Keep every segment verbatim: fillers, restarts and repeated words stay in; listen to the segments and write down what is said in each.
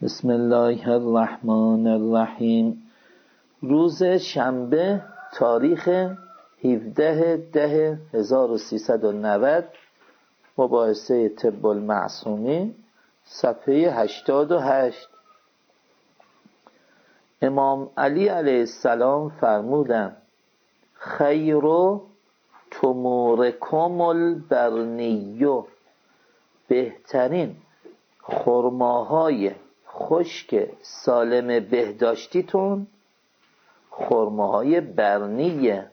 بسم الله الرحمن الرحیم. روز شنبه تاریخ هفدهم ده هزار و سیصد و نود، مباحثه طب المعصومی، صفحه هشتاد و هشت. امام علی علیه السلام فرمودند خیر تمورکم البرنیو، بهترین خرماهای خشک سالم بهداشتیتون خرماهای برنیه.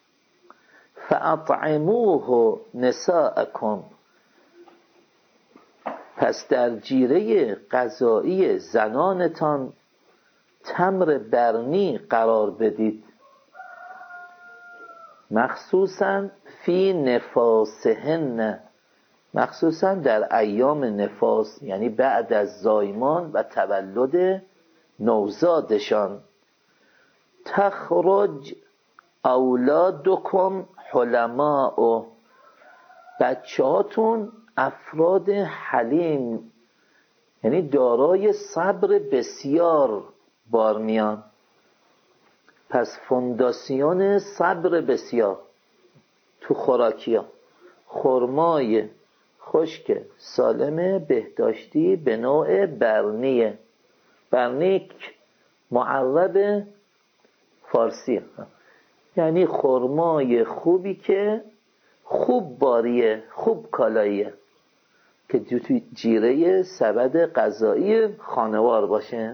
فاطعموه نساءکم، پس در جیره غذایی زنانتان تمر برنی قرار بدید، مخصوصاً فی نفاسهن، مخصوصاً در ایام نفاس، یعنی بعد از زایمان و تولد نوزادشان. تخرج اولادکم حلماء، بچه هاتون افراد حلیم، یعنی دارای صبر بسیار بار میان. پس فونداسیون صبر بسیار تو خوراکی ها، خرمای خشک سالم بهداشتی به نوع برنیه. برنیک معرب فارسی، یعنی خرمای خوبی که خوب باریه، خوب کالاییه، که تو جیره سبد غذایی خانوار باشه.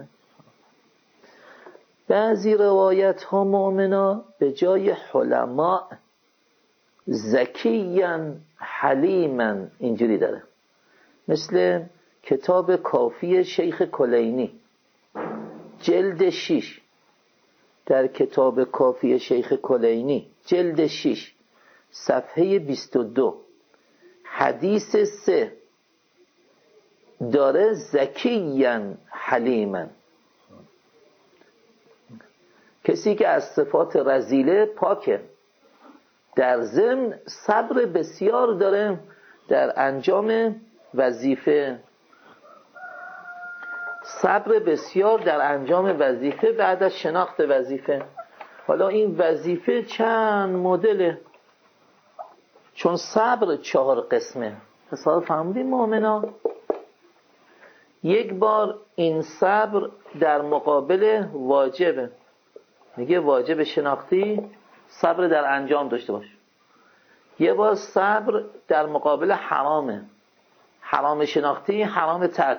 بعضی روایت ها مؤمنا به جای حلماء زکیاً حلیماً اینجوری داره، مثل کتاب کافی شیخ کلینی جلد شیش. در کتاب کافی شیخ کلینی جلد شیش صفحه بیست و دو حدیث سه داره زکیاً حلیماً، کسی که از صفات رذیله پاکه، در ضمن صبر بسیار داره در انجام وظیفه، صبر بسیار در انجام وظیفه بعد از شناخت وظیفه. حالا این وظیفه چند مدله، چون صبر چهار قسمه. حساب فهمیدیم مؤمنا؟ یک بار این صبر در مقابل واجبه، میگه واجب شناختی صبر در انجام داشته باش. یه بار صبر در مقابل حرامه، حرام شناختی حرام ترک.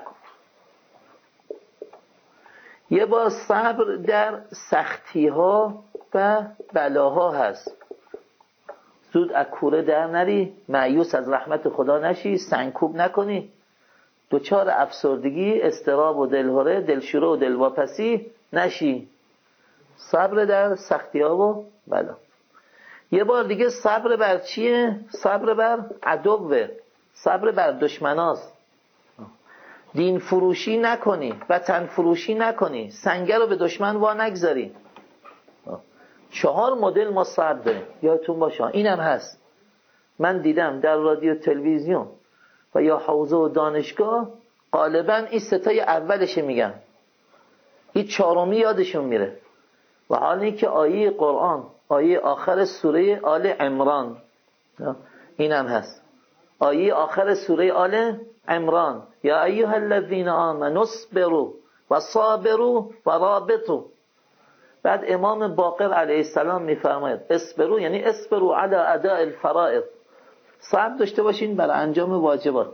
یه بار صبر در سختی ها و بلاها هست، زود از کوره در نری، مایوس از رحمت خدا نشی، سنگکوب نکنی، دوچار افسردگی، اضطراب و دلهره، دلشوره و دلواپسی نشی. صبر در سختی ها و بلا. یه بار دیگه صبر بر چیه؟ صبر بر عدوه، صبر بر دشمناست. دین فروشی نکنی، وطن فروشی نکنی، سنگر رو به دشمن وا نگذاری. چهار مدل ما صبر داریم، یادتون باشه اینم هست. من دیدم در رادیو تلویزیون و یا حوزه و دانشگاه غالبا این ستای اولش میگن، این چهارمی یادشون میره. و حالی که آیه قرآن، آیه آخر سوره آل عمران، اینم هست، آیه آخر سوره آل عمران، یا ایها الذین آمنوا اصبروا و صابروا و رابطوا. بعد امام باقر علیه السلام میفرماید اصبروا یعنی اصبروا علی اداء الفرائض، صبر داشته باشین برای انجام واجبات.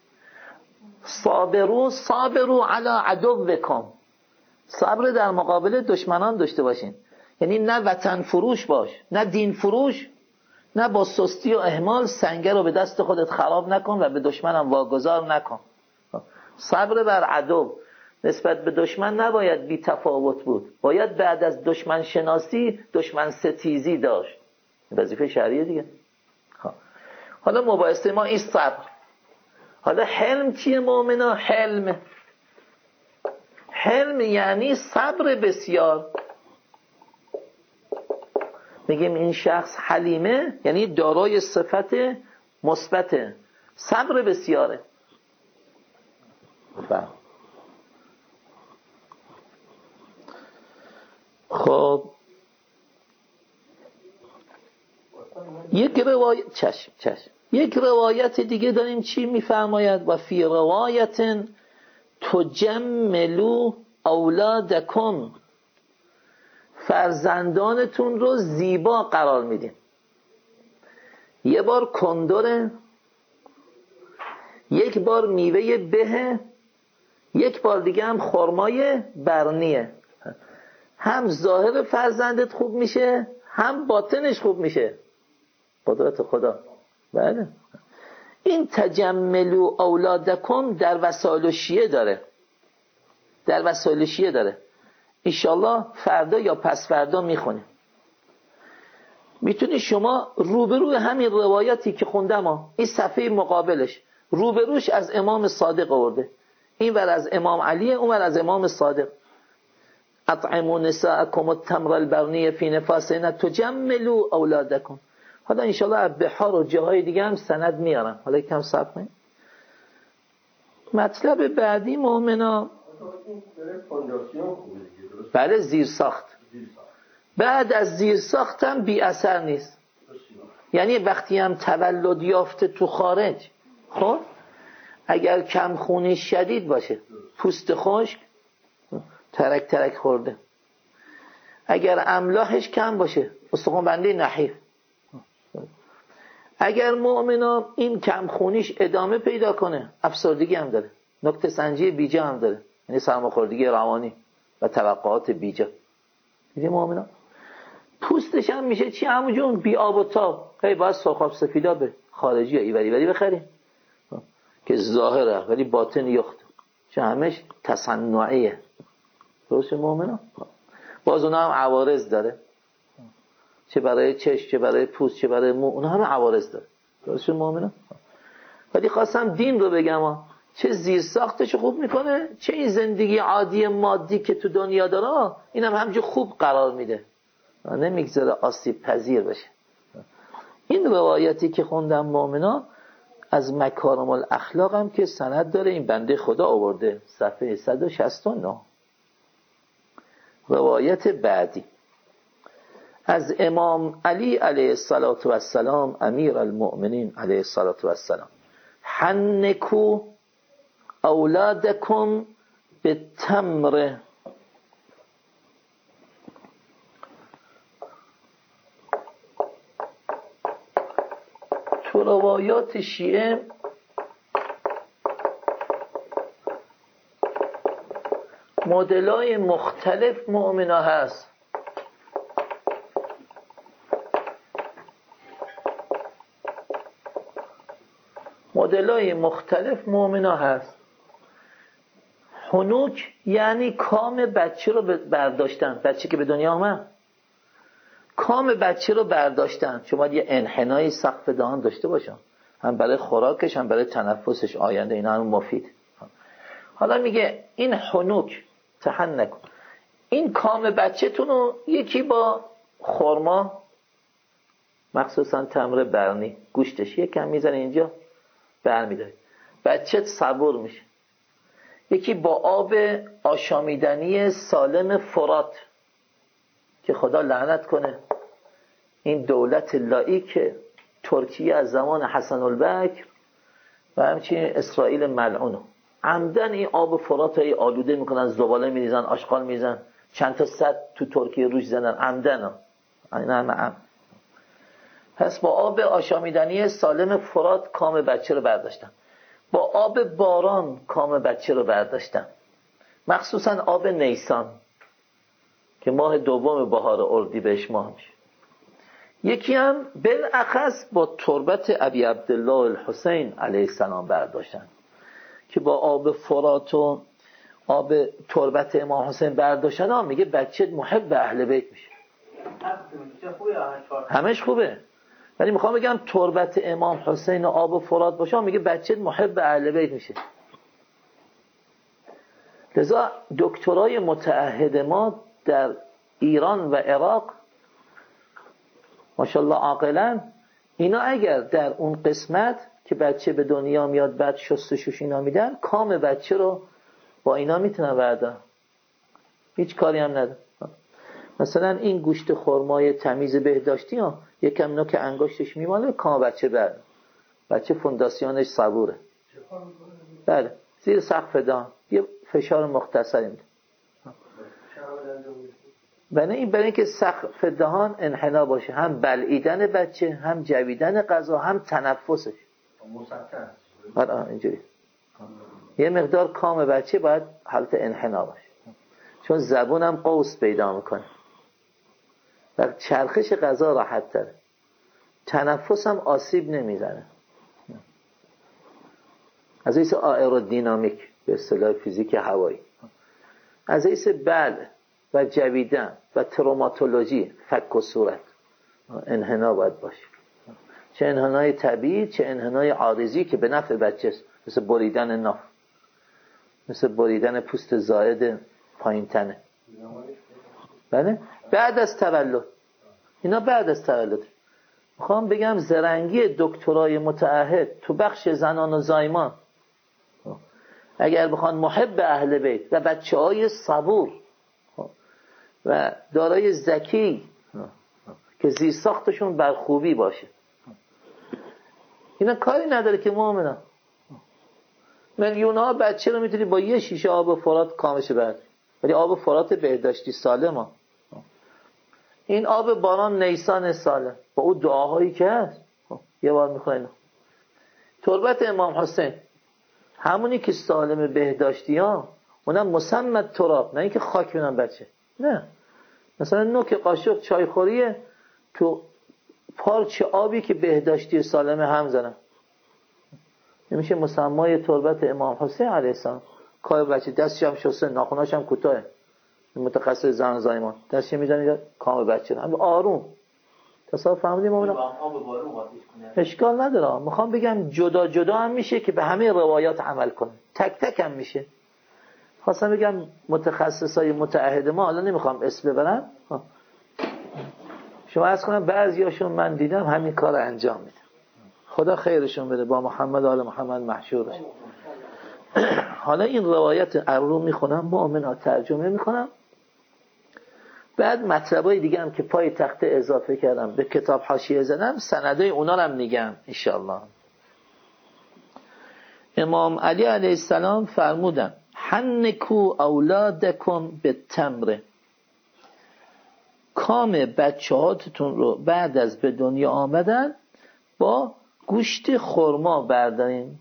صابروا صابروا علی عدوکم، صبر در مقابل دشمنان داشته باشین، یعنی نه وطن فروش باش، نه دین فروش، نه با سستی و اهمال سنگر رو به دست خودت خراب نکن و به دشمنم واگذار نکن. صبر بر عدو نسبت به دشمن نباید بی تفاوت بود، باید بعد از دشمن شناسی دشمن ستیزی داشت، وظیفه شرعیه دیگه. حالا مباحثه ما این صبر. حالا حلم چیه مؤمنا؟ حلم حلم یعنی صبر بسیار. میگیم این شخص حلیمه، یعنی دارای صفت مثبت، صبر بسیاره. خب یک روایت چشم چشم یک روایت دیگه داریم چی میفرماید؟ و فی روایت تجملوا اولادکم، فرزندانتون رو زیبا قرار میدین. یه بار کندره، یک بار میوه بهه، یک بار دیگه هم خرمای برنیه. هم ظاهر فرزندت خوب میشه، هم باطنش خوب میشه. قدرت خدا. بله. این تجملوا اولادکم در وسائل شیعه داره، در وسائل شیعه داره. انشالله فردا یا پس فردا میخونیم. میتونی شما روبروی همین روایتی که خوندم، این صفحه مقابلش روبروش از امام صادق آورده، این ور از امام علی، اون ور از امام صادق. اطعموا نساءکم التمر البرنی فی نفاسهن تجملوا اولادکم. حالا انشالله بحار و جاهای دیگه هم سند میارم، حالا یکم صبر کنید. مطلب بعدی مؤمنا، بله زیر ساخت. بعد از زیر ساخت هم بی اثر نیست. یعنی وقتی هم تولد یافته تو خارج، خب اگر کم خونی شدید باشه، پوست خشک، ترک ترک خورده، اگر املاحش کم باشه، استخوان بنده نحیف، اگر مؤمنا این کم خونیش ادامه پیدا کنه، افسردگی هم داره، نکته سنجی بیجا هم داره، یعنی سرماخوردگی روانی و توقعات بیجا. دیدی مؤمنا پوستش هم میشه چی؟ همونجون بی آب و تاب. هی باید سرخاب سفیدا به خارجی یا ایوری وری بخریم که ظاهره ولی باطن یخت، چه همش تصنعیه. درسته مؤمنا؟ باز اونا هم عوارض داره، چه برای چشم، چه برای پوست، چه برای مو، اونا هم عوارض داره. درسته مؤمنا؟ ولی خواستم دین رو بگم، چه زیر ساختش خوب میکنه، چه این زندگی عادی مادی که تو دنیا داره اینم همجور خوب قرار میده، نمیگذاره آسیب پذیر بشه. این روایتی که خوندم مؤمنا از مکارم الاخلاق هم که سند داره، این بنده خدا آورده، صفحه صد و شصت و نه. روایت بعدی از امام علی علیه الصلاة و السلام، امیر المؤمنین علیه الصلاة و السلام: حنکو اولادکم بالتمر. تو روایات شیعه مدلای مختلف مؤمنا هست. مدلای مختلف مؤمنا هست. حنوک یعنی کام بچه رو برداشتن، بچه که به دنیا آمد کام بچه رو برداشتن. چون باید یه انحنای سقف دهان داشته باشن، هم برای خوراکش هم برای تنفسش آینده، اینا هم مفید. حالا میگه این حنوک تحنک، این کام بچه‌تون رو یکی با خرما، مخصوصا تمر برنی، گوشتش یکم میزنه اینجا برمیداره، بچه صبور میشه. یکی با آب آشامیدنی سالم فرات که خدا لعنت کنه این دولت لاییک ترکیه از زمان حسن البکر و همچنین اسرائیل ملعونو عمدن این آب فرات های آلوده میکنن، زباله میریزن، آشغال میریزن، چند تا صد تو ترکیه روش زدن عمدن ها. اینا همه عمد. پس با آب آشامیدنی سالم فرات کام بچه رو برداشتن، با آب باران کام بچه رو برداشتن، مخصوصا آب نیسان که ماه دوم بهار اردیبهشت ماه میشه. یکی هم بالاخص با تربت ابی عبدالله الحسین علیه السلام برداشتن که با آب فرات و آب تربت امام حسین برداشتن ها. میگه بچه محب اهل بیت میشه. همش خوبه، ولی میخوام بگم تربت امام حسین و آب فرات باشه، میگه بچه محب اهل بیت میشه. لذا دکترای متعهد ما در ایران و عراق ماشاءالله عاقلن، اینا اگر در اون قسمت که بچه به دنیا میاد بعد شستشوش اینا میدن، کام بچه رو با اینا میتونن بردارن، هیچ کاری هم نداره. مثلا این گوشت خرمای تمیز بهداشتی ها یکم نوک انگشتش میماله کام بچه بر بچه فونداسیونش صبوره. بله زیر سقف دهان یه فشار مختصری میده. بنابراین این برای اینکه سقف دهان انحنا باشه، هم بلعیدن بچه، هم جویدن غذا، هم تنفسش. آره اینجوری. یه مقدار کام بچه باید حالت انحنا باشه، چون زبون هم قوس پیدا میکنه و چرخش غذا راحت تره، تنفس هم آسیب نمیزنه. از حیث آئرودینامیک به اصطلاح فیزیک هوایی، از حیث بل و جویدن و تروماتولوژی فک و صورت انحنا باید باشه، چه انحنای طبیعی چه انحنای عارضی که به نفع بچه است، مثل بریدن ناف، مثل بریدن پوست زائد پایین تنه. بله بعد از تولد، اینا بعد از تولد. میخوام بگم زرنگی دکترای متعهد تو بخش زنان و زایمان، اگر بخوان محب اهل بیت و بچه های صبور و دارای ذکی که زیرساختشون بر خوبی باشه، اینا کاری نداره که مؤمنان میلیون ها بچه رو میتونی با یه شیشه آب فرات کامش برد، ولی آب فرات بهداشتی سالم ها. این آب باران نیسان سالم با اون دعاهایی که هست یه بار میخواین. تربت امام حسین همونی که سالم بهداشتی ها، اونم مسمت تراب، نه اینکه خاک بینن بچه، نه مثلا نوک قاشق چایخوریه تو پارچه آبی که بهداشتی سالم هم زنن، نمیشه مسمای تربت امام حسین علیه السلام. کار بچه دستش هم شسته، ناخناش هم کوتاه، متخصص زن زایمان دستش میزنه کام بچه هم آروم. تصور فهمیدیم اونا اشکال نداره. میخوام بگم جدا جدا هم میشه که به همه روایات عمل کنه، تک تک هم میشه. خواستم بگم متخصصای متعهد ما، حالا نمیخوام اسم ببرم، شما عرض کنم بعضیاشون من دیدم همین کار انجام میده، خدا خیرشون بده، با محمد آل محمد محشور بشه. حالا این روایت رو میخونم، مؤمنا ترجمه میکنم، بعد مطلبای دیگه هم که پای تخته اضافه کردم به کتاب حاشیه زدم سندای اونا رو هم میگم انشاءالله. امام علی علیه السلام فرمودن حنکو اولادکم به تمر، کام بچه هاتون رو بعد از به دنیا آمدن با گوشت خرما بردارین.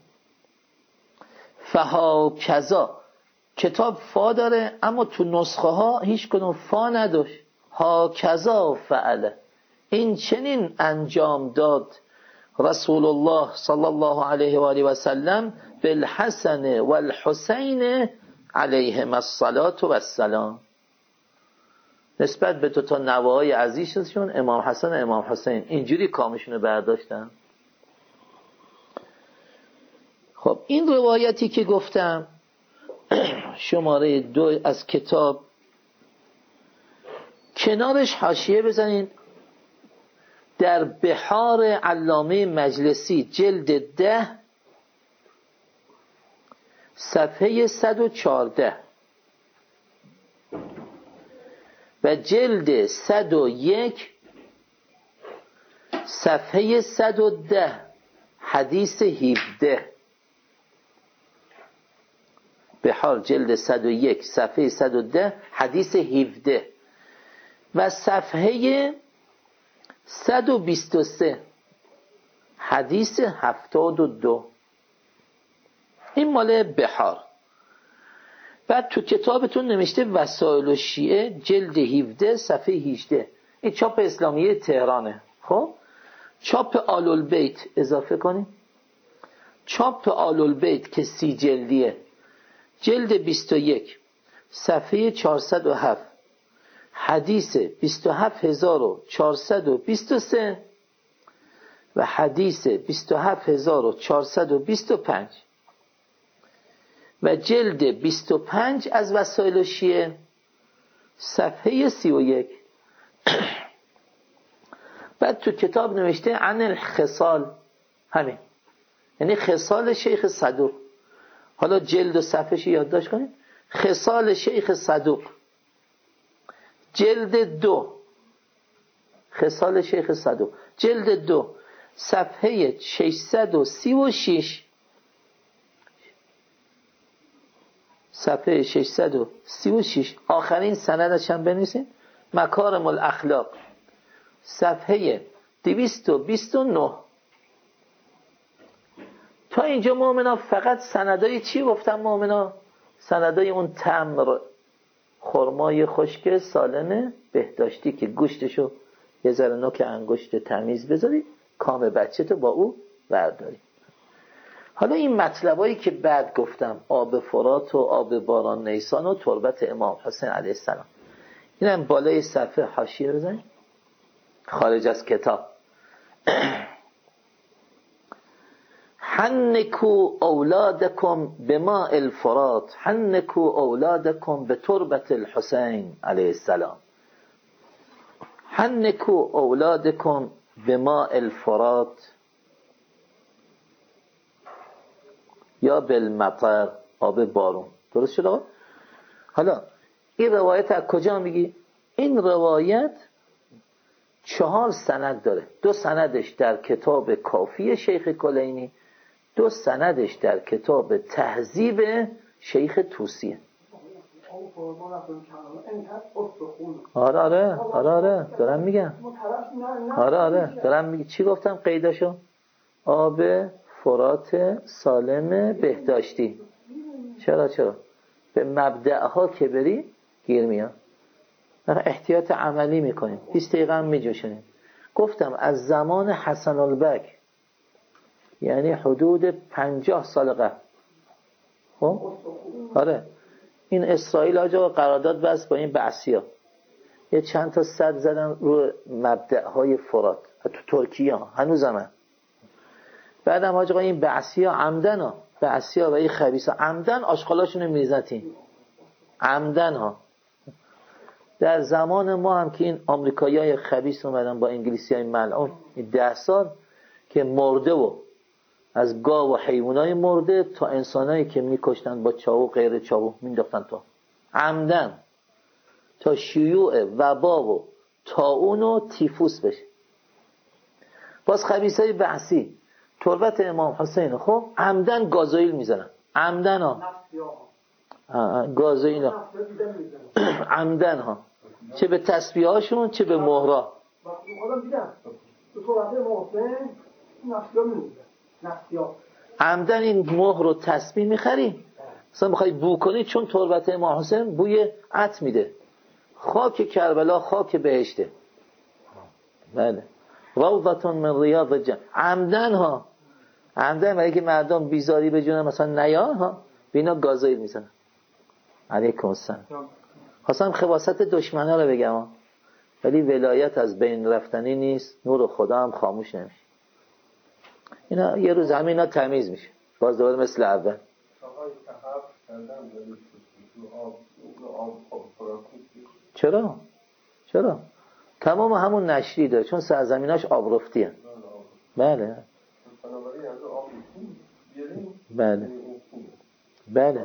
فها کذا، کتاب فا داره اما تو نسخه ها هیچ کدوم فا نداشت، ها کذا فعله، این چنین انجام داد رسول الله صلی الله علیه و آله و سلم بالحسن والحسین علیهم الصلاة و السلام، نسبت به تو تا نوه‌های عزیزشون امام حسن و امام حسین اینجوری کامشون رو برداشتن. خب این روایتی که گفتم شماره دو از کتاب، کنارش حاشیه بزنین در بحار علامه مجلسی جلد ده صفحه صد و چهارده و جلد صد و یک صفحه صد و ده حدیث هفده. بحار جلد صد و یک صفحه صد و ده حدیث هفده و صفحه صد و بیست و سه حدیث هفتاد و دو. این مال بحار. بعد تو کتابتون نوشته وسائل و شیعه جلد هفده صفحه هجده، این چاپ اسلامیه تهرانه. خب چاپ آل البیت اضافه کنیم، چاپ آل البیت که سی جلدیه، جلد بیست و یک صفحه چهارصد و هفت حدیث بیست و هفت هزار و چهارصد و بیست و سه و حدیث بیست و هفت هزار و چهارصد و بیست و پنج و جلد بیست و پنج از وسائل شیعه صفحه سی و یک. بعد تو کتاب نوشته عن الخصال، همین یعنی خصال شیخ صدوق. حالا جلد و صفحه‌اش یادداشت کنید، خصال شیخ صدوق جلد دو، خصال شیخ صدوق، جلد دو صفحه ششصد و سی و شش، صفحه ششصد و سی و شش، آخرین سندش هم بنویسین، مکارم الاخلاق، صفحه دویست و بیست و نه. تا اینجا مؤمنا فقط سندای چی گفتم مؤمنا؟ سندای اون تمر، خرمای خشک سالم بهداشتی که گوشتشو یه ذره نوک انگشت تمیز بذاری، کام بچه تو با او برداری. حالا این مطلبایی که بعد گفتم، آب فرات و آب باران نیسان و تربت امام حسین علیه السلام، اینم بالای صفحه حاشیه بزنید خارج از کتاب. حنکو اولادکم بماء الفرات، حنکو اولادکم بتربت الحسین علیه السلام، حنکو اولادکم بماء الفرات یا بالمطر، آب بارون. درست شد آقا؟ حالا این روایت از کجا میگی؟ این روایت چهار سند داره، دو سندش در کتاب کافی شیخ کلینی، دو سندش در کتاب تهذیب شیخ طوسیه. آره آره آره آره دارم میگم، آره آره دارم میگم. چی گفتم قیداشو؟ آب فرات سالم بهداشتی. چرا چرا به مبدأها که بری گیر میاد. احتیاط عملی میکنیم، بیست دقیقه هم میجوشنیم. گفتم از زمان حسن البک، یعنی حدود پنجاه سال قبل. خب آره این اسرائیل آجا قرارداد بست با این بعثی‌ها، یه چند تا صد زدن رو مبدأهای فرات تو ترکیه ها هنوز هم. بعد هم آجا این بعثی‌ها عمدن ها، بعثی‌ها و این خبیثا عمدن آشغالاشونو میریزن، عمدن ها. در زمان ما هم که این آمریکایی‌های خبیث اومدن با انگلیسی‌های ملعون این ده سال که مرده و از گاو و حیوانای مرده تا انسانایی که میکشتن با چاقو غیر چاقو مینداختن تو عمدن، تا شیوع وبا و طاعون و تیفوس بشه. باز خبیثای بعثی تربت امام حسین خب عمدن گازوئیل میزنن، عمدن ها گازوئیل ها عمدن ها، چه به تسبیح هاشون چه به مهرا. عمدن این مهر و تسبیح میخری، مثلا میخوای بو کنی، چون تربت امام حسین بوی عطر میده. خاک کربلا خاک بهشته، بله، روضتون من ریاض الجنه. عمدن ها، عمدن برای که مردم بیزاری بجونن مثلا نیان ها، بینا گازوئیل میزنن. علیکم السلام. خواستم خباثت دشمنا رو بگم ها، ولی ولایت از بین رفتنی نیست، نور خدا هم خاموش نمیشه. اینا یه روز همه اینا تمیز میشه، باز دوباره مثل اول. چرا؟ چرا؟ تمام همون نشری داره، چون سرزمیناش آبرفتی هست. بله بله بله.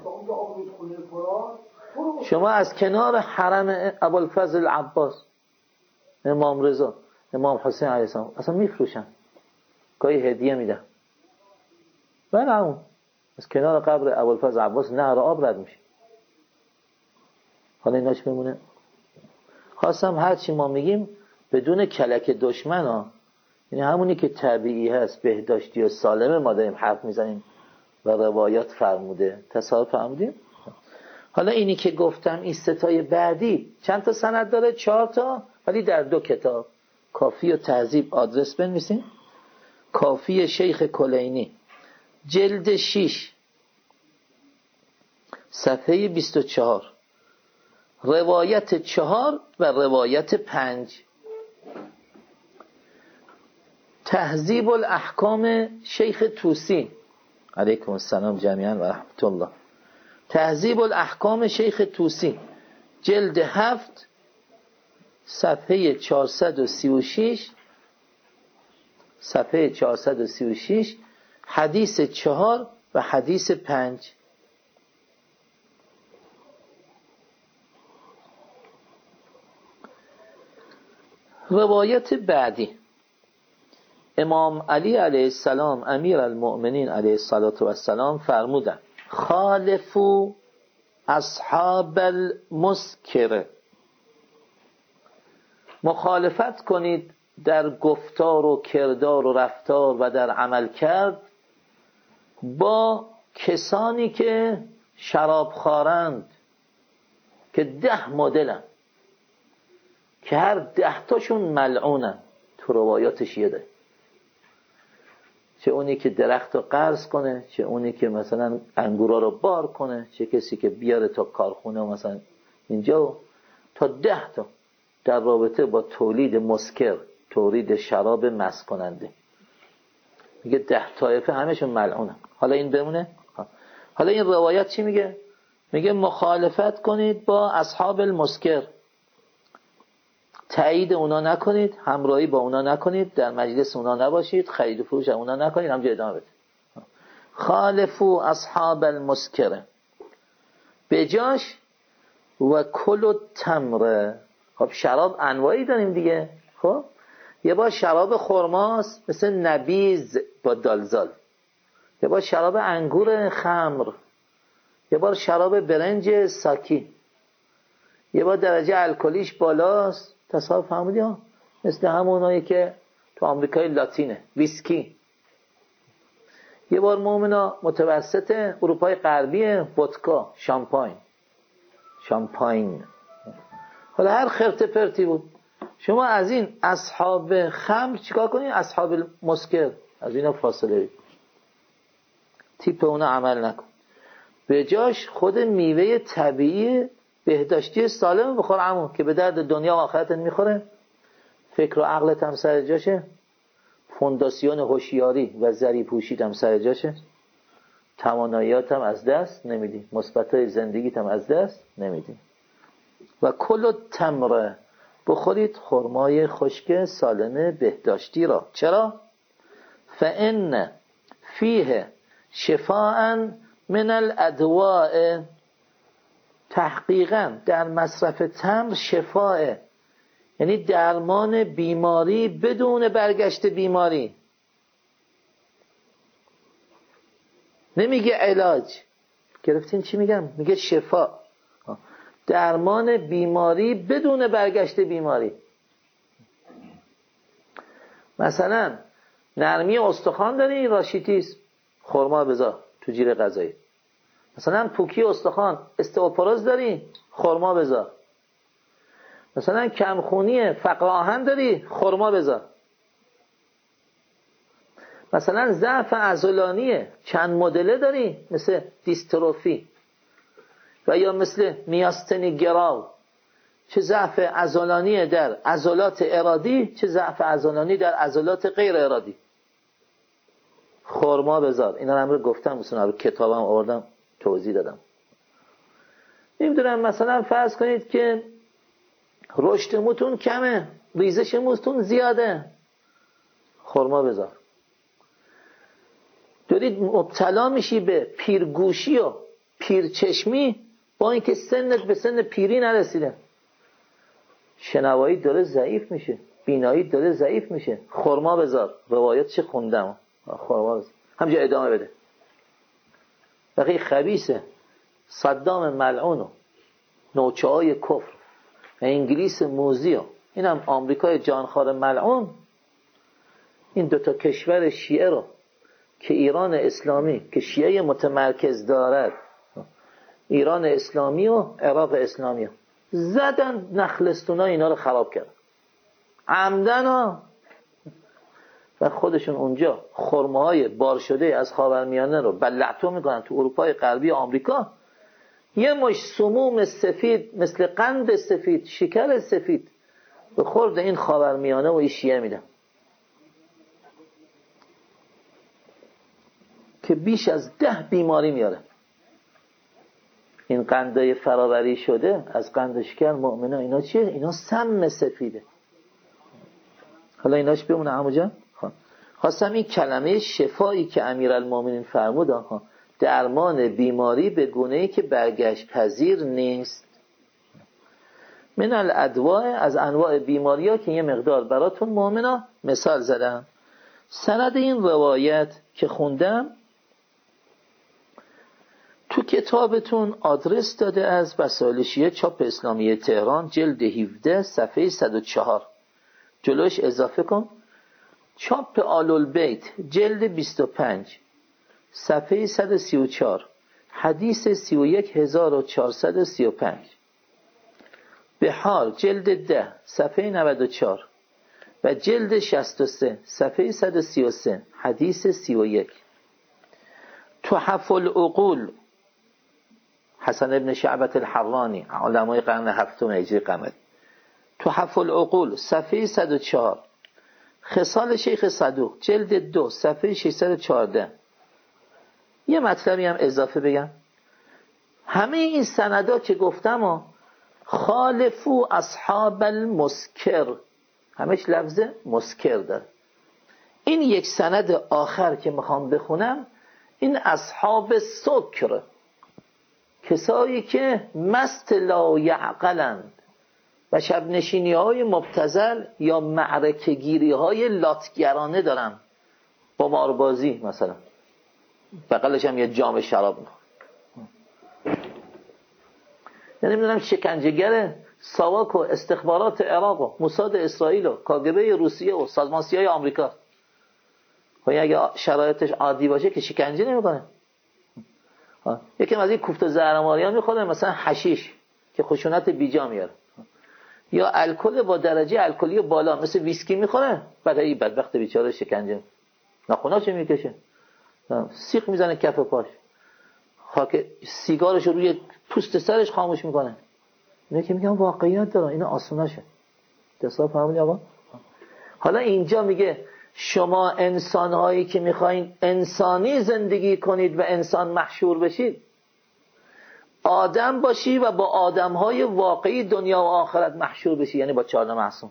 شما از کنار حرم ابوالفضل عباس، امام رضا، امام حسین علیه السلام اصلا میفروشن، گاهی هدیه میدن. بله همون از کنار قبر ابوالفضل عباس نهر آب رد میشه. حالا ایناش بمونه. خواستم هرچی ما میگیم بدون کلک دشمن ها، یعنی همونی که طبیعی هست بهداشتی و سالمه ما داریم حرف میزنیم و روایات فرموده تصاحب فرمودیم. حالا اینی که گفتم این ستای بعدی چند تا سند داره؟ چهار تا، ولی در دو کتاب، کافی و تهذیب. آدرس بنویسین، کافی شیخ کلینی جلد شش صفحه بیست و چهار، روایت چهار و روایت پنج. تهذیب الاحکام شیخ طوسی علیکم السلام جمیعا و رحمت الله. تهذیب الاحکام شیخ طوسی جلد هفت صفحه چهارصد و سی و شش، صفحه چهارصد و سی و شش، حدیث چهار و حدیث پنج. روایت بعدی، امام علی علیه السلام امیر المؤمنین علیه السلام فرمودند خالفوا اصحاب المسکر، مخالفت کنید در گفتار و کردار و رفتار و در عمل کرد با کسانی که شراب خارند، که ده مدلن، که هر ده تاشون ملعونن. تو روایات شیعه داره، چه اونی که درخت رو قرض کنه، چه اونی که مثلا انگورا رو بار کنه، چه کسی که بیاره تا کارخونه مثلا اینجا، تا ده تا در رابطه با تولید مسکر، تولید شراب مست کننده. میگه ده طایفه همشون ملعونن. حالا این بمونه. حالا این روایت چی میگه؟ میگه مخالفت کنید با اصحاب المسکر، تایید اونا نکنید، همراهی با اونا نکنید، در مجلس اونا نباشید، خرید و فروش اونا نکنید. همجا ادامه بده. خالفو اصحاب المسکر، بجاش و کل تمر. خب شراب انواعی داریم دیگه. خب یه بار شراب خرماست مثل نبیذ با دالزال، یه بار شراب انگور خمر، یه بار شراب برنج ساکی، یه بار درجه الکلیش بالاست. تصور فهمیدی ها؟ مثل همونایی که تو آمریکای لاتینه، ویسکی. یه بار مومنا متوسط اروپای غربی، ودکا، شامپاین شامپاین حالا هر خرت پرتی بود. شما از این اصحاب خمر چیکار کنید؟ اصحاب مسکر، از اینا فاصله بید، تیپ اونا عمل نکن. به جاش خود میوه طبیعی بهداشتی سالم بخور، عمو که به درد دنیا و آخرتت میخوره. فکر و عقلت هم سر جاشه، فونداسیون هوشیاری و ذری پوشیت هم سر جاشه، تواناییات هم از دست نمیدی، مثبتای زندگیت هم از دست نمیدی. و کل تمر، بخورید خرمای خشک سالم بهداشتی را. چرا؟ فان فیه شفاء من الادواء، تحقیقا در مصرف تمر شفاء، یعنی درمان بیماری بدون برگشت بیماری. نمیگه علاج، گرفتین چی میگم؟ میگه شفا، درمان بیماری بدون برگشت بیماری. مثلا نرمی استخوان داری، راشیتیسم، خرما بذار تو جیر غذایی. مثلا پوکی استخوان، استئوپروز داری، خرما بذار. مثلا کمخونی، فقر آهن داری، خرما بذار. مثلا ضعف عضلانی چند مدله داری، مثل دیستروفی و یا مثل میاستنی گراو، چه ضعف عضلانی در عضلات ارادی، چه ضعف عضلانی در عضلات غیر ارادی، خرما بذار. اینا رو گفتم، مثلا کتابم آوردم توضیح دادم. نمیدونم مثلا فرض کنید که رشد موتون کمه، ریزش موتون زیاده، خرما بذار. دارید مبتلا میشی به پیرگوشی و پیرچشمی با اینکه سنت به سن پیری نرسیده، شنوایی داره ضعیف میشه، بینایی داره ضعیف میشه، خرما بذار. روایت چه خوندم، خرما بذار. همجا ادامه بده. بقیه خبیثه، صدام ملعون و نوچه های کفر و انگلیس موزی و این هم آمریکای جانخوار ملعون، این دوتا کشور شیعه رو که ایران اسلامی که شیعه متمرکز دارد، ایران اسلامی و عراق اسلامی زدن، نخلستونا اینا رو خراب کرد عمدن ها. و خودشون اونجا خرماهای بار شده از خاورمیانه رو بلعتو میکنن تو اروپای غربی آمریکا. یه مش سموم سفید مثل قند سفید، شکر سفید به خورد این خاورمیانه و این شیعه میدن که بیش از ده بیماری میاره. این قندای فراوری شده از قند شکر مؤمنه، اینا چیه؟ اینا سم سفیده. حالا ایناش بمونه عمو جان. خواستم این کلمه شفایی که امیرالمومنین فرمود، آها درمان بیماری به گونه‌ای که برگشت پذیر نیست. من الادواء، از انواع بیماری‌ها که یه مقدار براتون مؤمنا مثال زدم. سند این روایت که خوندم تو کتابتون آدرس داده از وسایل شیعه چاپ اسلامی تهران جلد هفده صفحه صد و چهار، جلوش اضافه کن. چاپ آل البیت جلد بیست و پنج صفحه صد و سی و چهار، حدیث سی و یک هزار و چهارصد و سی و پنج. بحار جلد ده صفحه نود و چهار و جلد شصت و سه صفحه صد و سی و سه، حدیث سی و یک. تحف العقول حسن ابن شعبت الحرانی، علمای قرن هفتم هجری قمری. تحف العقول صفحه صد و چهار. خصال شیخ صدوق جلد دو صفحه ششصد و چهارده. یه مطلبی هم اضافه بگم، همه این سندا که گفتم ها خالفو اصحاب المسکر، همش لفظ مسکر داره. این یک سند آخر که میخوام بخونم این اصحاب سکر، کسایی که مست لا یعقلند و شب نشینی های مبتذل یا معرکه گیری های لاتگرانه دارن، با ماربازی مثلا بغلش هم یه جام شراب میخواد، یعنی میدونم شکنجهگر ساواک و استخبارات عراق و موساد اسرائیل و کاگبه روسیه و سازمان سیای آمریکا. خب اگه شرایطش عادی باشه که شکنجه نمیکنه. یکم از این کوفت زهرماریان میخوره، مثلا حشیش که خشونت بیجا میاره، یا الکل با درجه الکلی بالا مثل ویسکی میخوره، بعد این بدبخت بیچاره شکنجه ناخوناشو میکشه، سیخ میزنه کف پاش، خاک سیگارشو روی پوست سرش خاموش میکنه. اینا که میگن واقعیت داره، اینا آسوناشه. دستا فهمیدی آقا؟ حالا اینجا میگه شما انسانهایی که میخواین انسانی زندگی کنید و انسان محشور بشید، آدم باشی و با آدمهای واقعی دنیا و آخرت محشور بشی، یعنی با چهار معصوم.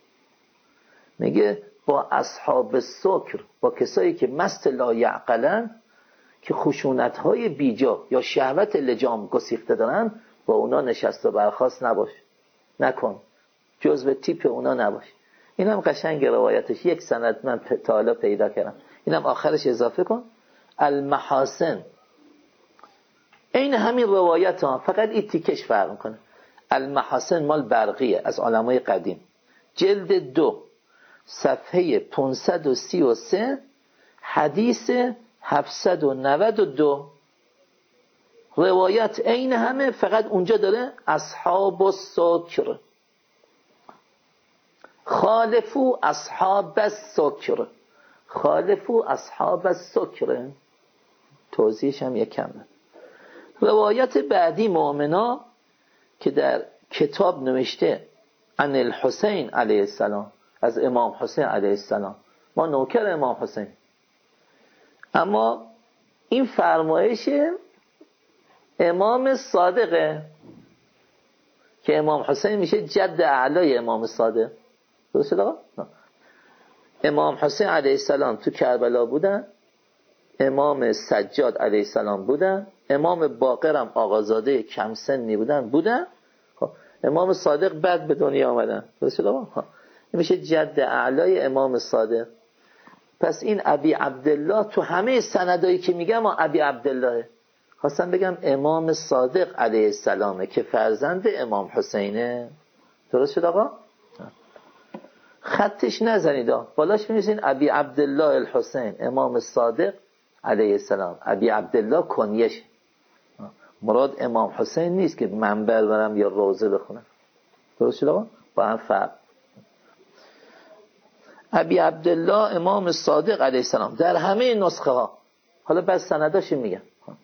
میگه با اصحاب سکر، با کسایی که مست لا یعقلن، که خشونت‌های بیجا یا شهوت لجام گسیخته دارن، با اونا نشست و برخاست نباش، نکن، جزو تیپ اونا نباش. اینم قشنگ روایتش، یک سند من تا حالا پیدا کردم، اینم آخرش اضافه کن. المحاسن این همین روایت ها، فقط این تیکش فرق میکنه. المحاسن مال برقیه از علمای قدیم، جلد دو صفحه پانصد و سی و سه، حدیث هفتصد و نود و دو. روایت این همه، فقط اونجا داره اصحاب السکر، خالفو اصحاب السکر، خالفو اصحاب السکر. توضیحش هم یک کمه. روایت بعدی مؤمنا که در کتاب نوشته عن الحسین علیه السلام، از امام حسین علیه السلام، ما نوکر امام حسین، اما این فرمایش امام صادقه که امام حسین میشه جد اعلای امام صادق. درست شد آقا؟ امام حسین علیه السلام تو کربلا بودن، امام سجاد علیه السلام بودن، امام باقرم آقازاده کم سنی بودن بودن خب. امام صادق بعد به دنیا آمدن. درست شد آقا؟ این میشه جد اعلای امام صادق. پس این ابی عبدالله تو همه سندایی که میگم ابی عبدالله، خواستم بگم امام صادق علیه السلامه که فرزند امام حسینه. درست شد آقا؟ خطش نزنید، بالاش می‌نویسین ابی عبدالله الحسین امام صادق علیه السلام. ابی عبدالله کنیش، مراد امام حسین نیست که منبر برم یا روزه بخونم. درست شد آقا؟ با هم فرق. ابی عبدالله امام صادق علیه السلام در همه نسخه ها. حالا بس سنداش میگم.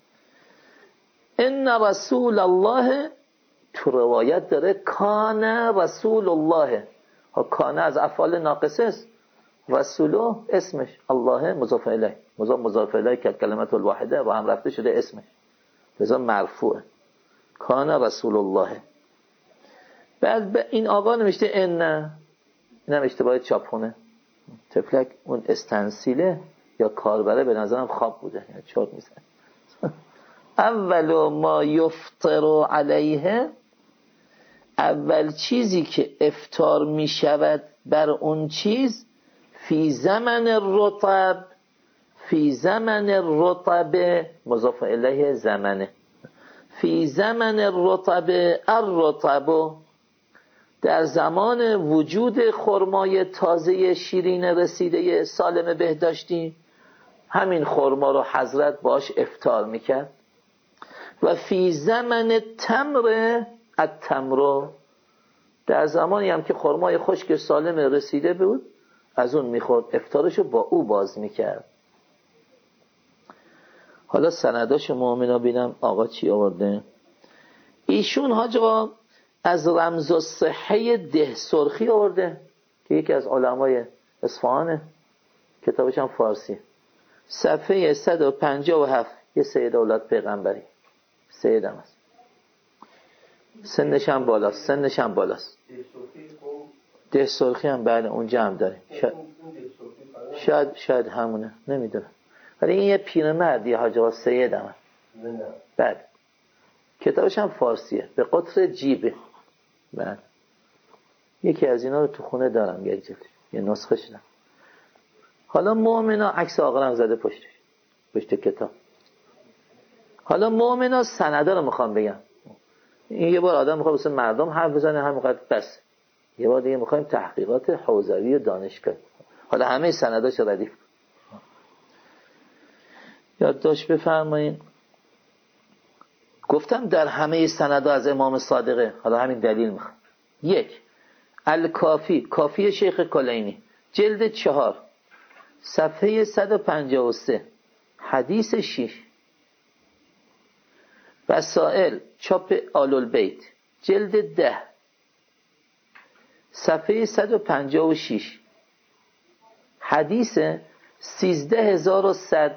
ان رسول الله، تو روایت داره کان رسول الله، ها کان از افعال ناقصه است، رسوله اسمش، الله مضاف الیه، مضاف مضاف الیه که کلمت الواحده و هم رفته شده اسمش، لذا مرفوعه. کان رسول الله. بعد به این آقا نوشته ان، اینم اشتباه چاپخونه تفلک، اون استنسیله یا کاربره به نظرم خواب بوده، یعنی چرت میزنه. اول ما یفطر علیه اول چیزی که افطار می شود بر اون چیز فی زمن الرطب، فی زمن الرطب مضاف الیه زمنه، فی زمن الرطب الرطب، در زمان وجود خرمای تازه شیرین رسیده سالم بهداشتی همین خرما رو حضرت باش افطار میکرد. و فی زمن تمر التمر، در زمانی هم که خرمای خشک سالم رسیده بود از اون میخورد، افطارشو با او باز میکرد. حالا سنداشو مؤمنا بینم آقا چی آورده. ایشون حاج آقا از رمز الصحه ده سرخی آورده که یکی از علمای اصفهانه، کتابش هم فارسی، صفحه صد و پنجاه و هفت. یه سید اولاد پیغمبری، سید هم هست، سنش هم بالاست، سنش هم بالاست. ده سرخی هم بعد اونجا هم داره، شاید شاید, شاید همونه، نمیدونم، ولی این یه پیرمردی حاج آقا سید هم هست. بعد کتابش هم فارسیه، به قطر جیبه. بعد یکی از اینا رو تو خونه دارم، یک جلد، یه نسخه شدم. حالا مؤمنا عکس آقا هم زده پشتش، پشت کتاب. حالا مؤمنا سندا رو میخوام بگم. این یه بار آدم میخواد واسه مردم حرف بزنه همونقدر بس، یه بار دیگه میخوایم تحقیقات حوزوی و دانشگاه. حالا همه سنداش ردیف یادداشت بفرمایید. گفتم در همه سندا از امام صادقه. حالا همین دلیل میخوام. یک، الکافی، کافی شیخ کلینی، جلد چهار، صفحه صد و پنجاه و سه، حدیث شش. وسائل، چاپ آل البیت، جلد ده، صفحه صد و پنجاه و شش، حدیث سیزده هزار و صد.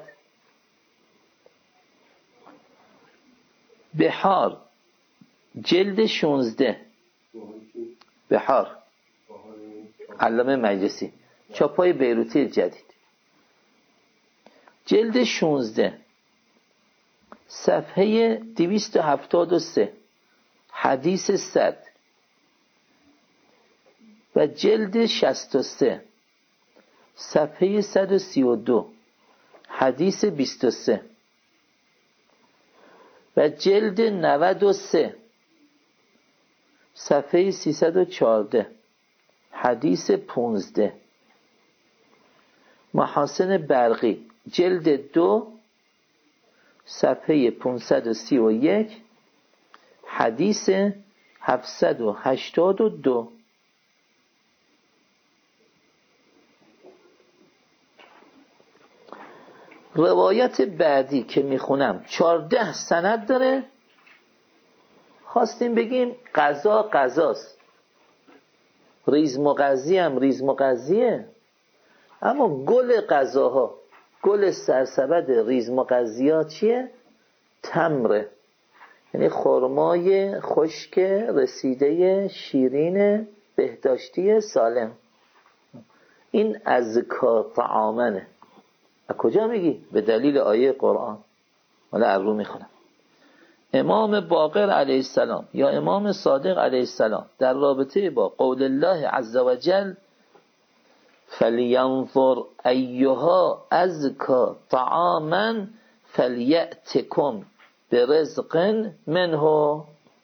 بحار، جلد شانزده، بحار علامه مجلسی، چاپای بیروتی جدید، جلد شانزده، صفحه دویست و هفتاد و سه، حدیث صد. و جلد شصت و سه، صفحه صد و سی و دو، حدیث بیست و سه. و جلد نود و سه، صفحه سیصد و چهارده، حدیث پانزده. محاسن برقی، جلد دو، صفحه پانصد و سی و یک، حدیث هفتصد و هشتاد و دو. روایت بعدی که میخونم چارده سند داره. خواستیم بگیم قضا قضاست، ریز مغذی هم ریز مغذیه، اما گل قضاها، گل سرسبد ریز مغذی‌ها چیه؟ تمره، یعنی خرمای خشک رسیده شیرین بهداشتی سالم. این ازکا طعامنه. از کجا میگی؟ به دلیل آیه قرآن. حالا ارو میخونم. امام باقر علیه السلام یا امام صادق علیه السلام در رابطه با قول الله عزوجل فلینظر ایها ازکا طعاما فلیأتکم برزق منه.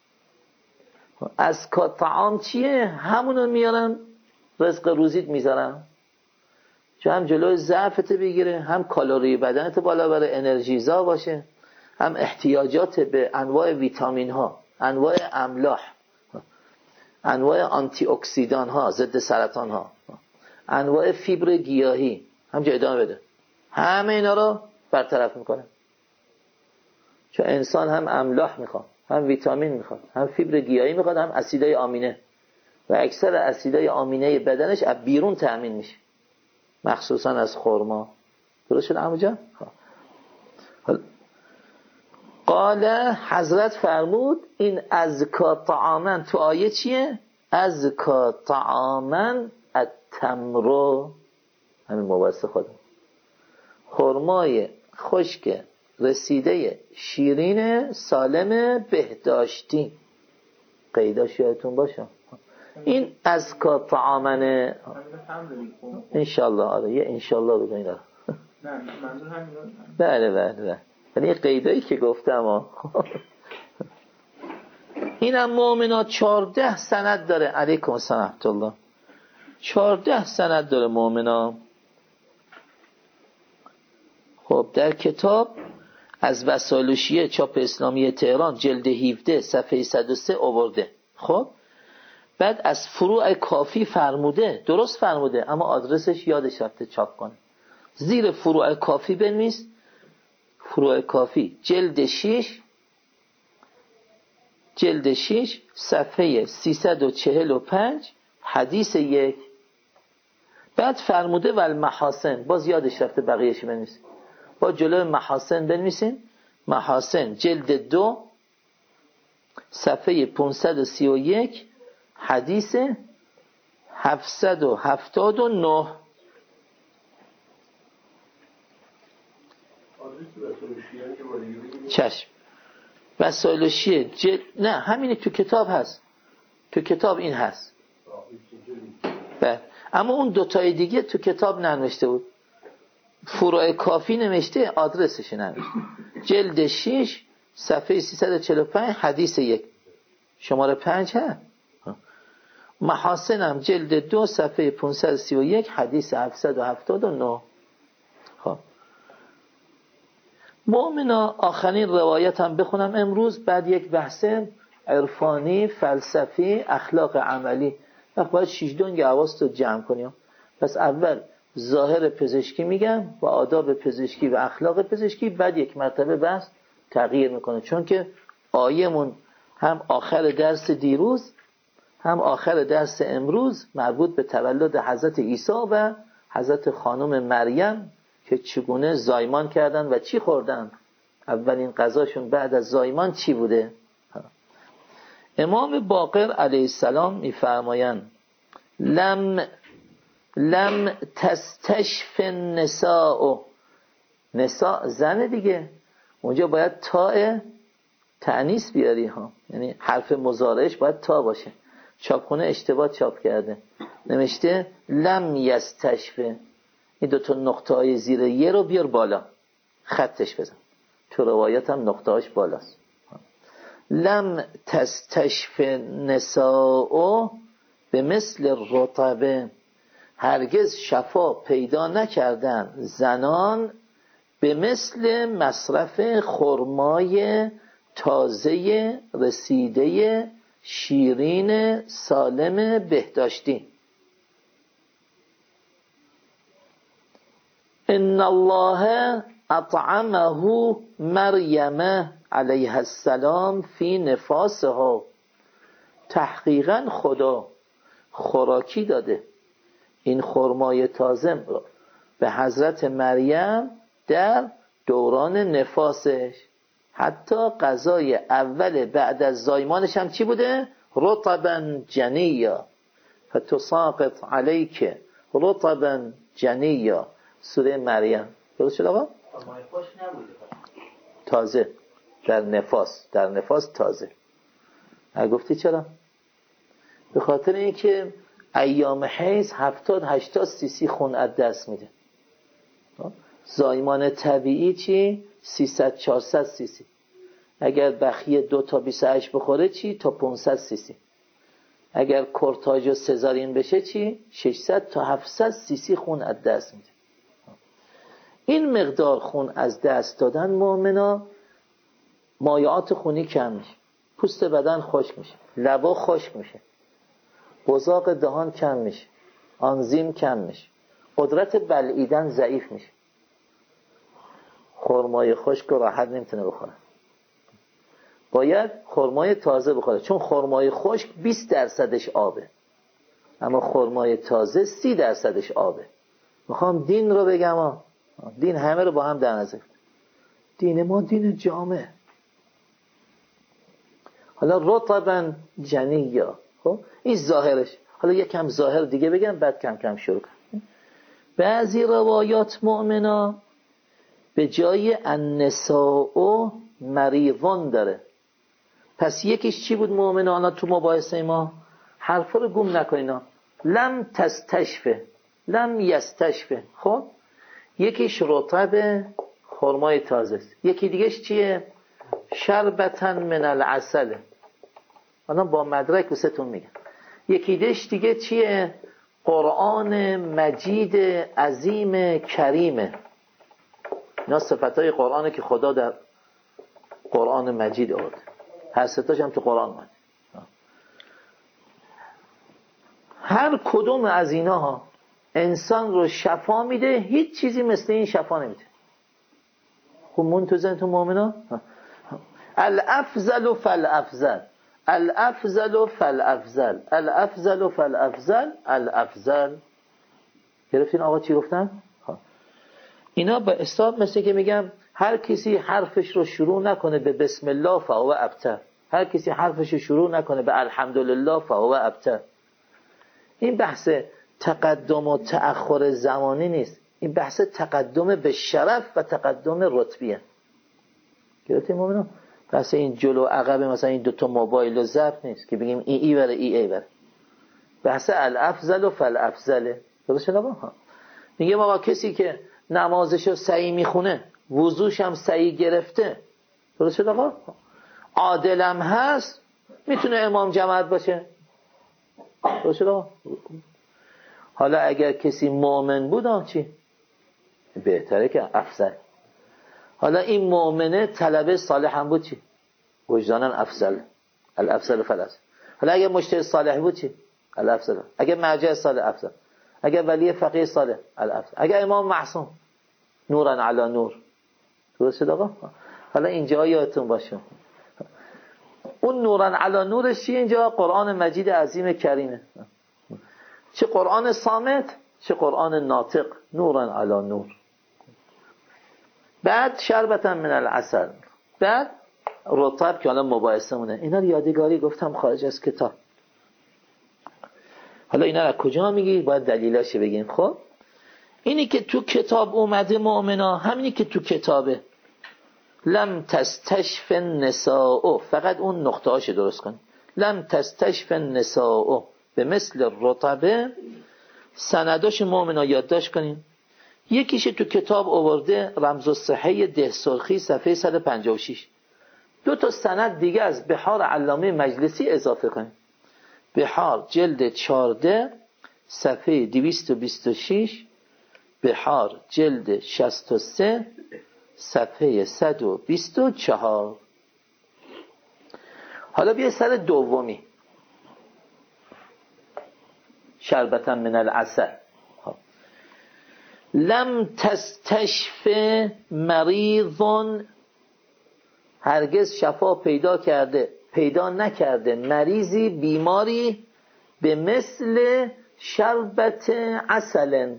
ازکا طعام چیه؟ همونو میارم رزق روزیت میذارم، چون هم جلوی ضعفت بگیره، هم کالری بدنت بالا بره، انرژیزا باشه، هم احتیاجات به انواع ویتامین ها، انواع املاح، انواع آنتی اکسیدان ها، ضد سرطان ها، انواع فیبر گیاهی، هم جا ادامه بده، همه اینا رو برطرف میکنه. چون انسان هم املاح میخواد، هم ویتامین میخواد، هم فیبر گیاهی میخواد، هم اسیدای آمینه، و اکثر اسیدای آمینه بدنش از بیرون تأمین میشه، مخصوصا از خرما. درست شد عمو جان؟ قال، حضرت فرمود این ازکا طعامن تو آیه چیه؟ ازکا طعامن التمر، همین مباحث خودم، خرمای خشک رسیده شیرین سالم بهداشتی. قیداش یادتون باشه. این از کا طعامن انشالله. آره یه انشالله رو بگین. نه منظور همین. بله بله بله. یعنی قیدایی که گفتم. اینم مؤمنات چهارده سند داره. علیکم السلام ورحمت الله. چهارده سند داره مؤمنا. خب در کتاب از وسائل شیعه چاپ اسلامی تهران جلد هفده صفحه صد و سه آورده. خب بعد از فروع کافی فرموده، درست فرموده اما آدرسش یادش رفته چاپ کنه. زیر فروع کافی بنویس فروع کافی جلد شش جلد شش صفحه سیصد و چهل و پنج حدیث یک. بعد فرموده و المحاسن، باز یادش رفته بقیهش بنویسین. با جلوی محاسن بنویسین محاسن جلد دو صفحه پانصد و سی و یک حدیث هفتصد و هفتاد و نه. چشم. وسائل شیعه جل... نه همینه تو کتاب هست. تو کتاب این هست. بله. اما اون دوتای دیگه تو کتاب ننوشته بود. فروع کافی نوشته، آدرسش ننوشته. جلد شش صفحه سیصد و چهل و پنج حدیث یک. شماره پنج هست. محاسنم جلد دو صفحه پانصد و سی و یک حدیث هفتصد و هفتاد و نه. خب مؤمنا آخرین روایت هم بخونم امروز، بعد یک بحث عرفانی فلسفی اخلاق عملی. وقت باید شیش دونگ حواست رو جمع کنیم. پس اول ظاهر پزشکی میگم و آداب پزشکی و اخلاق پزشکی، بعد یک مرتبه بحث تغییر میکنه، چون که آیمون هم آخر درس دیروز هم آخر درس امروز مربوط به تولد حضرت عیسی و حضرت خانم مریم که چگونه زایمان کردن و چی خوردن. اولین غذاشون بعد از زایمان چی بوده؟ امام باقر علیه السلام میفرمایند لم لم تستشف النساء. نساء زن دیگه، اونجا باید تاء تأنیث بیاری ها، یعنی حرف مضارعش باید تا باشه. چاپخونه اشتباه چاپ کرده، نوشته لم یستشف. این دوتا نقطه های زیر یه رو بیار بالا، خطش بزن. تو روایت هم نقطه هاش بالاست. لم تستشف النساء به مثل رطبه. هرگز شفا پیدا نکردن زنان به مثل مصرف خرمای تازه رسیده شیرین سالم بهداشتی. ان الله اطعمه مریم علیها السلام فی نفاسها. تحقیقا خدا خوراکی داده این خرمای تازه به حضرت مریم در دوران نفاسش. حتی غذای اول بعد از زایمانش هم چی بوده؟ رطبا جنیا فتساقط علیک رطبا جنیا. سوره مریم. درست شد آقا؟ تازه در نفاس، در نفاس تازه. ها گفتی چرا؟ به خاطر اینکه ایام حیض هفتاد هشتاد سی سی خون از دست میده. زایمان طبیعی چی؟ سیصد چهارصد سی سی. اگر بخیه دو تا بیست و هشت بخوره چی؟ تا پانصد سی سی. اگر کورتاژ و سزارین بشه چی؟ ششصد تا هفتصد سی سی خون از دست میده. این مقدار خون از دست دادن مؤمنا مایعات خونی کم میشه، پوست بدن خشک میشه، لبا خشک میشه، بزاق دهان کم میشه، آنزیم کم میشه، قدرت بلعیدن ضعیف میشه. خرمای خشک رو راحت نمیتونه بخوره، باید خرمای تازه بخوره، چون خرمای خشک بیست درصدش آبه اما خرمای تازه سی درصدش آبه. میخوام دین رو بگم ها. دین همه رو با هم در نظر. دین ما دین جامع. حالا رطبا جنیا. خب این ظاهرش. حالا یکم ظاهر دیگه بگم بعد کم کم شروع کنم. بعضی روایات مؤمنا به جای النساء مریضون داره. پس یکیش چی بود مؤمنانا تو مباحثه ما؟ حرفا رو گم نکنینا. لم تستشفه، لم یستشفه. خب یکیش رطب خرمای تازه است، یکی دیگهش چیه؟ شربتن من العسل. الان با مدرک وستون میگم. یکی دیگهش دیگه چیه؟ قرآن مجید عظیم کریمه. اینا صفتای قرآنه که خدا در قرآن مجید آورده، هر ستاش هم تو قرآن اومده. هر کدوم از اینها انسان رو شفا میده، هیچ چیزی مثل این شفا نمیده. خب منتظر تو مؤمنا الافضل فالافضل، الافضل فالافضل، الافضل فالافضل، الافضل. گرفتین آقا چی گفتم؟ اینا به حساب مثل که میگم هر کسی حرفش رو شروع نکنه به بسم الله فهو ابتر، هر کسی حرفش رو شروع نکنه به الحمدلله فهو ابتر. این بحث تقدم و تأخر زمانی نیست، این بحث تقدم به شرف و تقدم رتبیه. گرفتیم مومنان؟ بحث این جلو عقب مثلا این دوتا موبایل و ضبط نیست که بگیم ای ای بره ای ای بره. بحث الافضل و فالافضله. درست شد آقا؟ میگه آقا کسی که نمازشو صحیح میخونه، وضوش هم صحیح گرفته، درست شد آقا؟ عادلم هست، میتونه امام جماعت باشه. درست شد آقا؟ حالا اگر کسی مؤمن بود آن چی؟ بهتره که افضل. حالا این مؤمنه طلبه صالح هم بود چی؟ وجدانن افضل، الافضل فالافضل. حالا اگر مجتهد صالح بود چی؟ الافضل. اگر مرجع صالح افضل. اگر ولی فقیه صالح الافضل. اگر امام معصوم نورن علی نور. درست شد آقا؟ حالا اینجا یادتون باشه اون نورن علی نورش چیه؟ اینجا قرآن مجید عظیم کریمه. چه قرآن صامت چه قرآن ناطق، نورن علی نور. بعد شربتن من العسل، بعد رطب که الان مباحثه مونه. اینا رو یادگاری گفتم خارج از کتاب. حالا اینا رو کجا میگی؟ باید دلیلاش بگیم. خب اینی که تو کتاب اومده مؤمنا، همینی که تو کتابه. لم تستشف النساء، فقط اون نقطه هاش درست کن. لم تستشف النساء به مثل رطبه. سنداش مؤمنا یادداشت کنیم. یکیش تو کتاب آورده رمز الصحه ده سرخی صفحه صد و پنجاه و شش. دو تا سند دیگه از بحار علامه مجلسی اضافه کنیم. بحار جلد چهارده صفحه دویست و بیست و شش، بحار جلد شصت و سه صفحه صد و بیست و چهار. حالا بیا سر دومی، شربتن من العسل. لم تستشف مریضون، هرگز شفا پیدا کرده پیدا نکرده مریضی بیماری به مثل شربت عسل.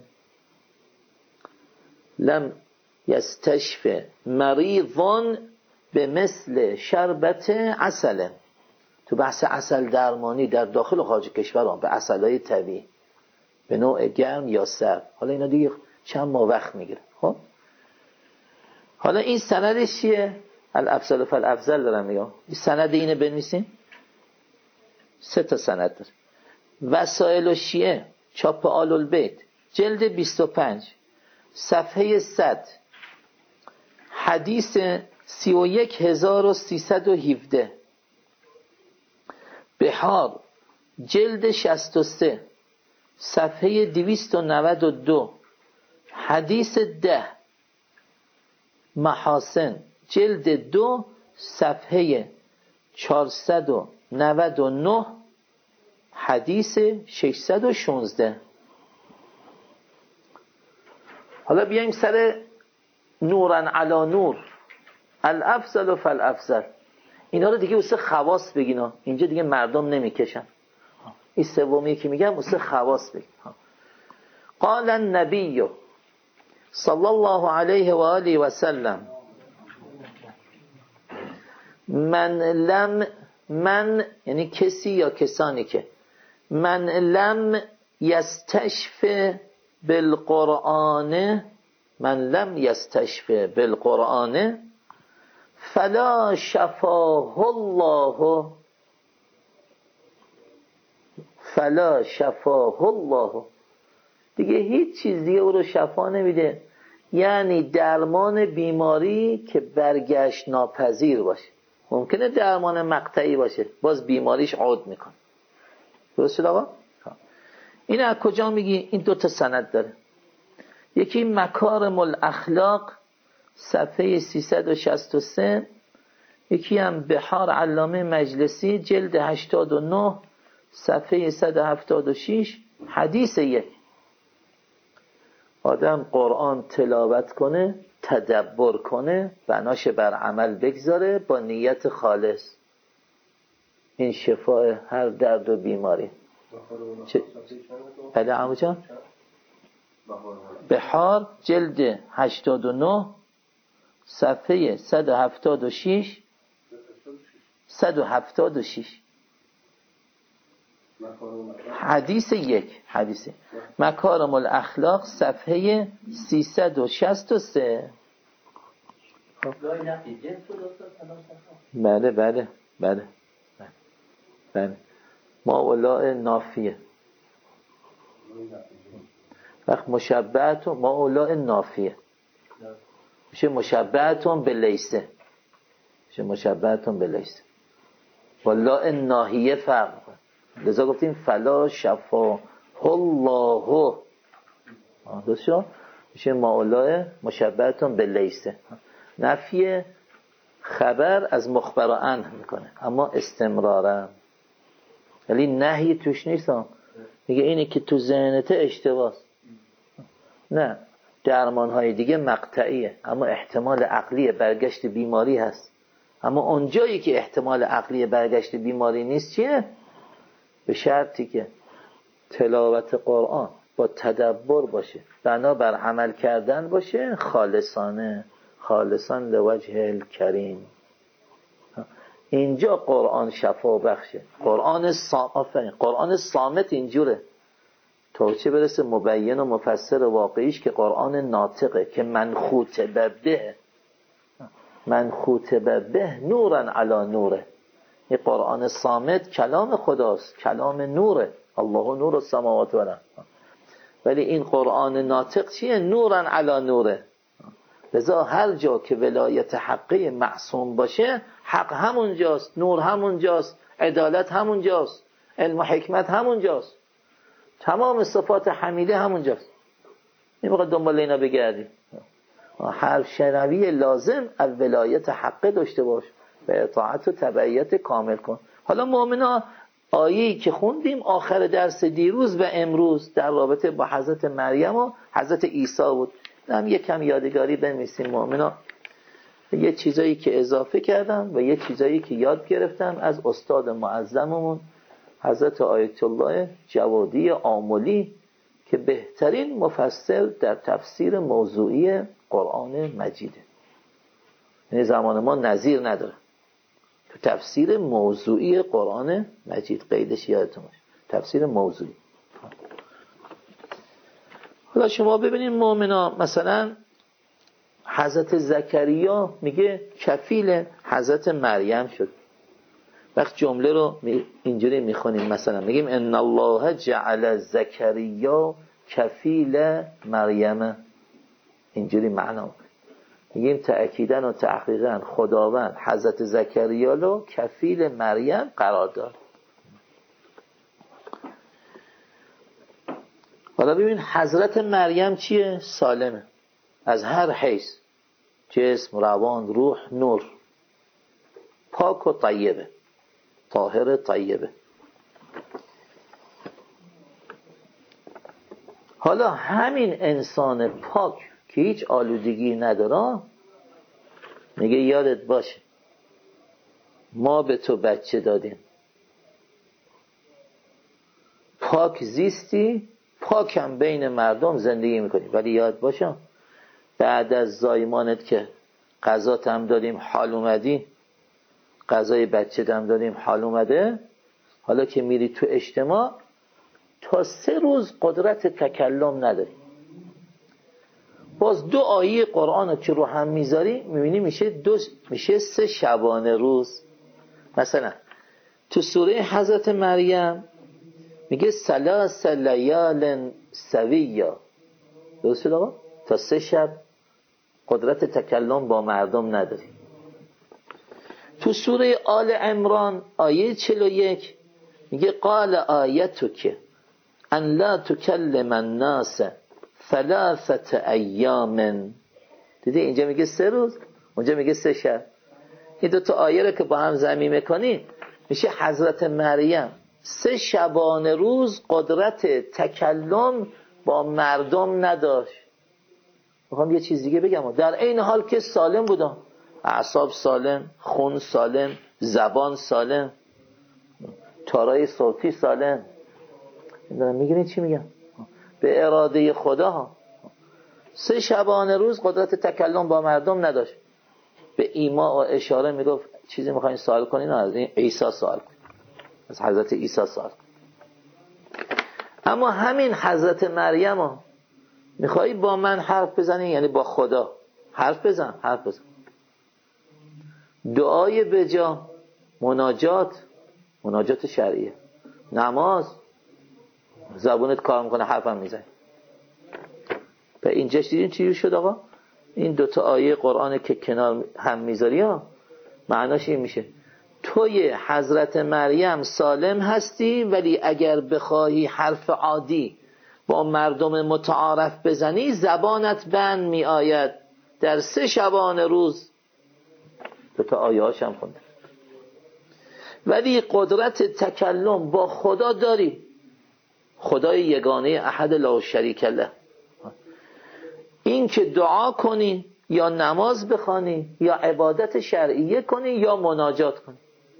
لم یستشف مریضون به مثل شربت عسل. تو بحث عسل درمانی در داخل و خارج کشور به عسلای طبیعی به نوع گرم یا سرد. حالا اینا دیگه چند ماه وقت میگیره. خب حالا این سندش چیه؟ الافضل فالافضل دارم میگم. این سند اینه بنویسین. سه تا سند داره. وسائل الشیعه چاپ آل البیت جلد بیست و پنج صفحه صد، حدیث سی و یک هزار و سیصد و هفده. بحار جلد شصت و سه صفحه دویست و نود و دو، حدیث ده. محاسن جلد دو صفحه چهارصد و نود و نه، حدیث ششصد و شانزده. حالا بیایم سر نورن علی نور، الافضل فالافضل. اینا رو دیگه واسه خواص بگینا، اینجا دیگه مردم نمیکشن. این سومی که میگم واسه خواص بگین. قال النبی صلی الله علیه و آله و سلم من لم من یعنی کسی یا کسانی که من لم یستشف بالقرآن من لم یستشف بالقرآن فلا شفاه الله فلا شفاه الله، دیگه هیچ چیز دیگه او رو شفا نمیده، یعنی درمان بیماری که برگشت ناپذیر باشه. ممکنه درمان مقطعی باشه، باز بیماریش عود میکنه. درست شد آقا؟ این از کجا میگی؟ این دو تا سند داره. یکی مکارم الاخلاق صفحه سیصد و شصت و سه، یکی هم بحار علامه مجلسی جلد هشتاد و نه صفحه صد و هفتاد و شش. حدیث یک، آدم قرآن تلاوت کنه، تدبر کنه، بناش بر عمل بگذاره با نیت خالص، این شفای هر درد و بیماری. چه؟ بله عمو جان؟ بحار جلد هشتاد و نه صفحه صد و هفتاد و شش صد و هفتاد و شش. حدیث یک، حدیث مکارم الاخلاق صفحه سیصد و شصت و سه. بله بله بله بله ما اولاء نافیه، وقت مشبهتون ما اولاء نافیه میشه مشبهتون به لیسه، میشه مشبهتون به لیسه. والله ناهیه فرق کنه، لذا گفتیم فلا شفا الله، درست شد؟ میشه ما اولاء مشبهتون به لیسه. نفی خبر از مخبر عنه میکنه اما استمرارا، ولی نهی توش نیست. میگه اینی که تو ذهنته اشتباهه. نه، درمان های دیگه مقطعیه اما احتمال عقلی برگشت بیماری هست. اما اونجایی که احتمال عقلی برگشت بیماری نیست چیه؟ به شرطی که تلاوت قرآن با تدبر باشه، بنا بر عمل کردن باشه، خالصانه، خالصان لوجه الکریم. اینجا قرآن شفا بخشه. قرآن صامت، قرآن صامت اینجوره تا چه برسه مبین و مفسر واقعیش که قرآن ناطقه که من خوتب به، من خوتب به نورن علی نوره. این قرآن صامت کلام خداست، کلام نوره، الله نور السماوات و الارض. ولی این قرآن ناطق چیه؟ نورن علی نوره. لذا هر جا که ولایت حقی معصوم باشه، حق همونجاست، نور همونجاست، عدالت همونجاست، علم و حکمت همونجاست، تمام صفات حمیده همونجاست. نمیخواد دنبال اینا بگردی. هر شنوی لازم از ولایت حقه داشته باش، به اطاعت و تبعیت کامل کن. حالا مؤمنا آیه‌ای که خوندیم آخر درس دیروز و امروز در رابطه با حضرت مریم و حضرت عیسی بود. هم یک کم یادگاری بنویسیم مؤمنا. یه چیزایی که اضافه کردم و یه چیزایی که یاد گرفتم از استاد معظممون حضرت آیت الله جوادی آملی که بهترین مفسر در تفسیر موضوعی قرآن مجیده. یعنی زمان ما نظیر نداره تو تفسیر موضوعی قرآن مجید. قیدش یادتون باشه، تفسیر موضوعی. حالا شما ببینید مؤمنا، مثلا حضرت زکریا میگه کفیل حضرت مریم شد. وقت جمله رو اینجوری میخونیم، مثلا میگیم ان الله جعل زکریا کفیل مریم، اینجوری معنا میگیم تأکیداً و تحقیقاً خداوند حضرت زکریا رو کفیل مریم قرار داد. حالا ببین حضرت مریم چیه؟ سالمه از هر حیث، جسم، روان، روح، نور، پاک و طیبه، طاهر طیبه. حالا همین انسان پاک که هیچ آلودگی نداره میگه یادت باشه ما به تو بچه دادیم، پاک زیستی، پاکم بین مردم زندگی میکنی، ولی یاد باشه بعد از زایمانت که غذات هم دادیم حال اومدی، غذای بچه هم دادیم حال اومده، حالا که میری تو اجتماع تا سه روز قدرت تکلم نداری. باز دو آیه قرآن رو که رو هم میذاری میبینی میشه دو میشه سه شبانه روز. مثلا تو سوره حضرت مریم میگه ثلاث لیال سویا، درست شد آقا؟ تا سه شب قدرت تکلم با مردم نداری. تو سوره آل عمران آیه چهل و یک میگه قال آیتک ان لا تکلم الناس ثلاثه ایام. دیدی اینجا میگه سه روز، اونجا میگه سه شب. این دو تا آیه رو که با هم ضمیع میکنی میشه حضرت مریم سه شبانه روز قدرت تکلم با مردم نداشت. میخوام یه چیز دیگه بگم، در این حال که سالم بودم، اعصاب سالم، خون سالم، زبان سالم، تارای صوتی سالم. میگنی چی میگم؟ به اراده خدا سه شبانه روز قدرت تکلم با مردم نداشت. به ایما و اشاره میگفت چیزی میخواین سوال کنین از این عیسی سوال کنین، از حضرت عیسی سوال کنین. اما همین حضرت مریم ها میخوایی با من حرف بزنی، یعنی با خدا حرف بزن، حرف بزن. دعای بجا، مناجات، مناجات شرعیه، نماز، زبونت کار میکنه حرفم میزنی. به اینجا دیدین چی شد آقا؟ این دوتا آیه قرآن که کنار هم میذاری ها معناش این میشه توی حضرت مریم سالم هستی، ولی اگر بخواهی حرف عادی با مردم متعارف بزنی زبانت بند می آید. در سه شبانه روز دوتا آیه هاشم خونده. ولی قدرت تکلم با خدا داری، خدای یگانه احد لا شریک له. این که دعا کنی یا نماز بخوانی یا عبادت شرعیه کنی یا مناجات کنی،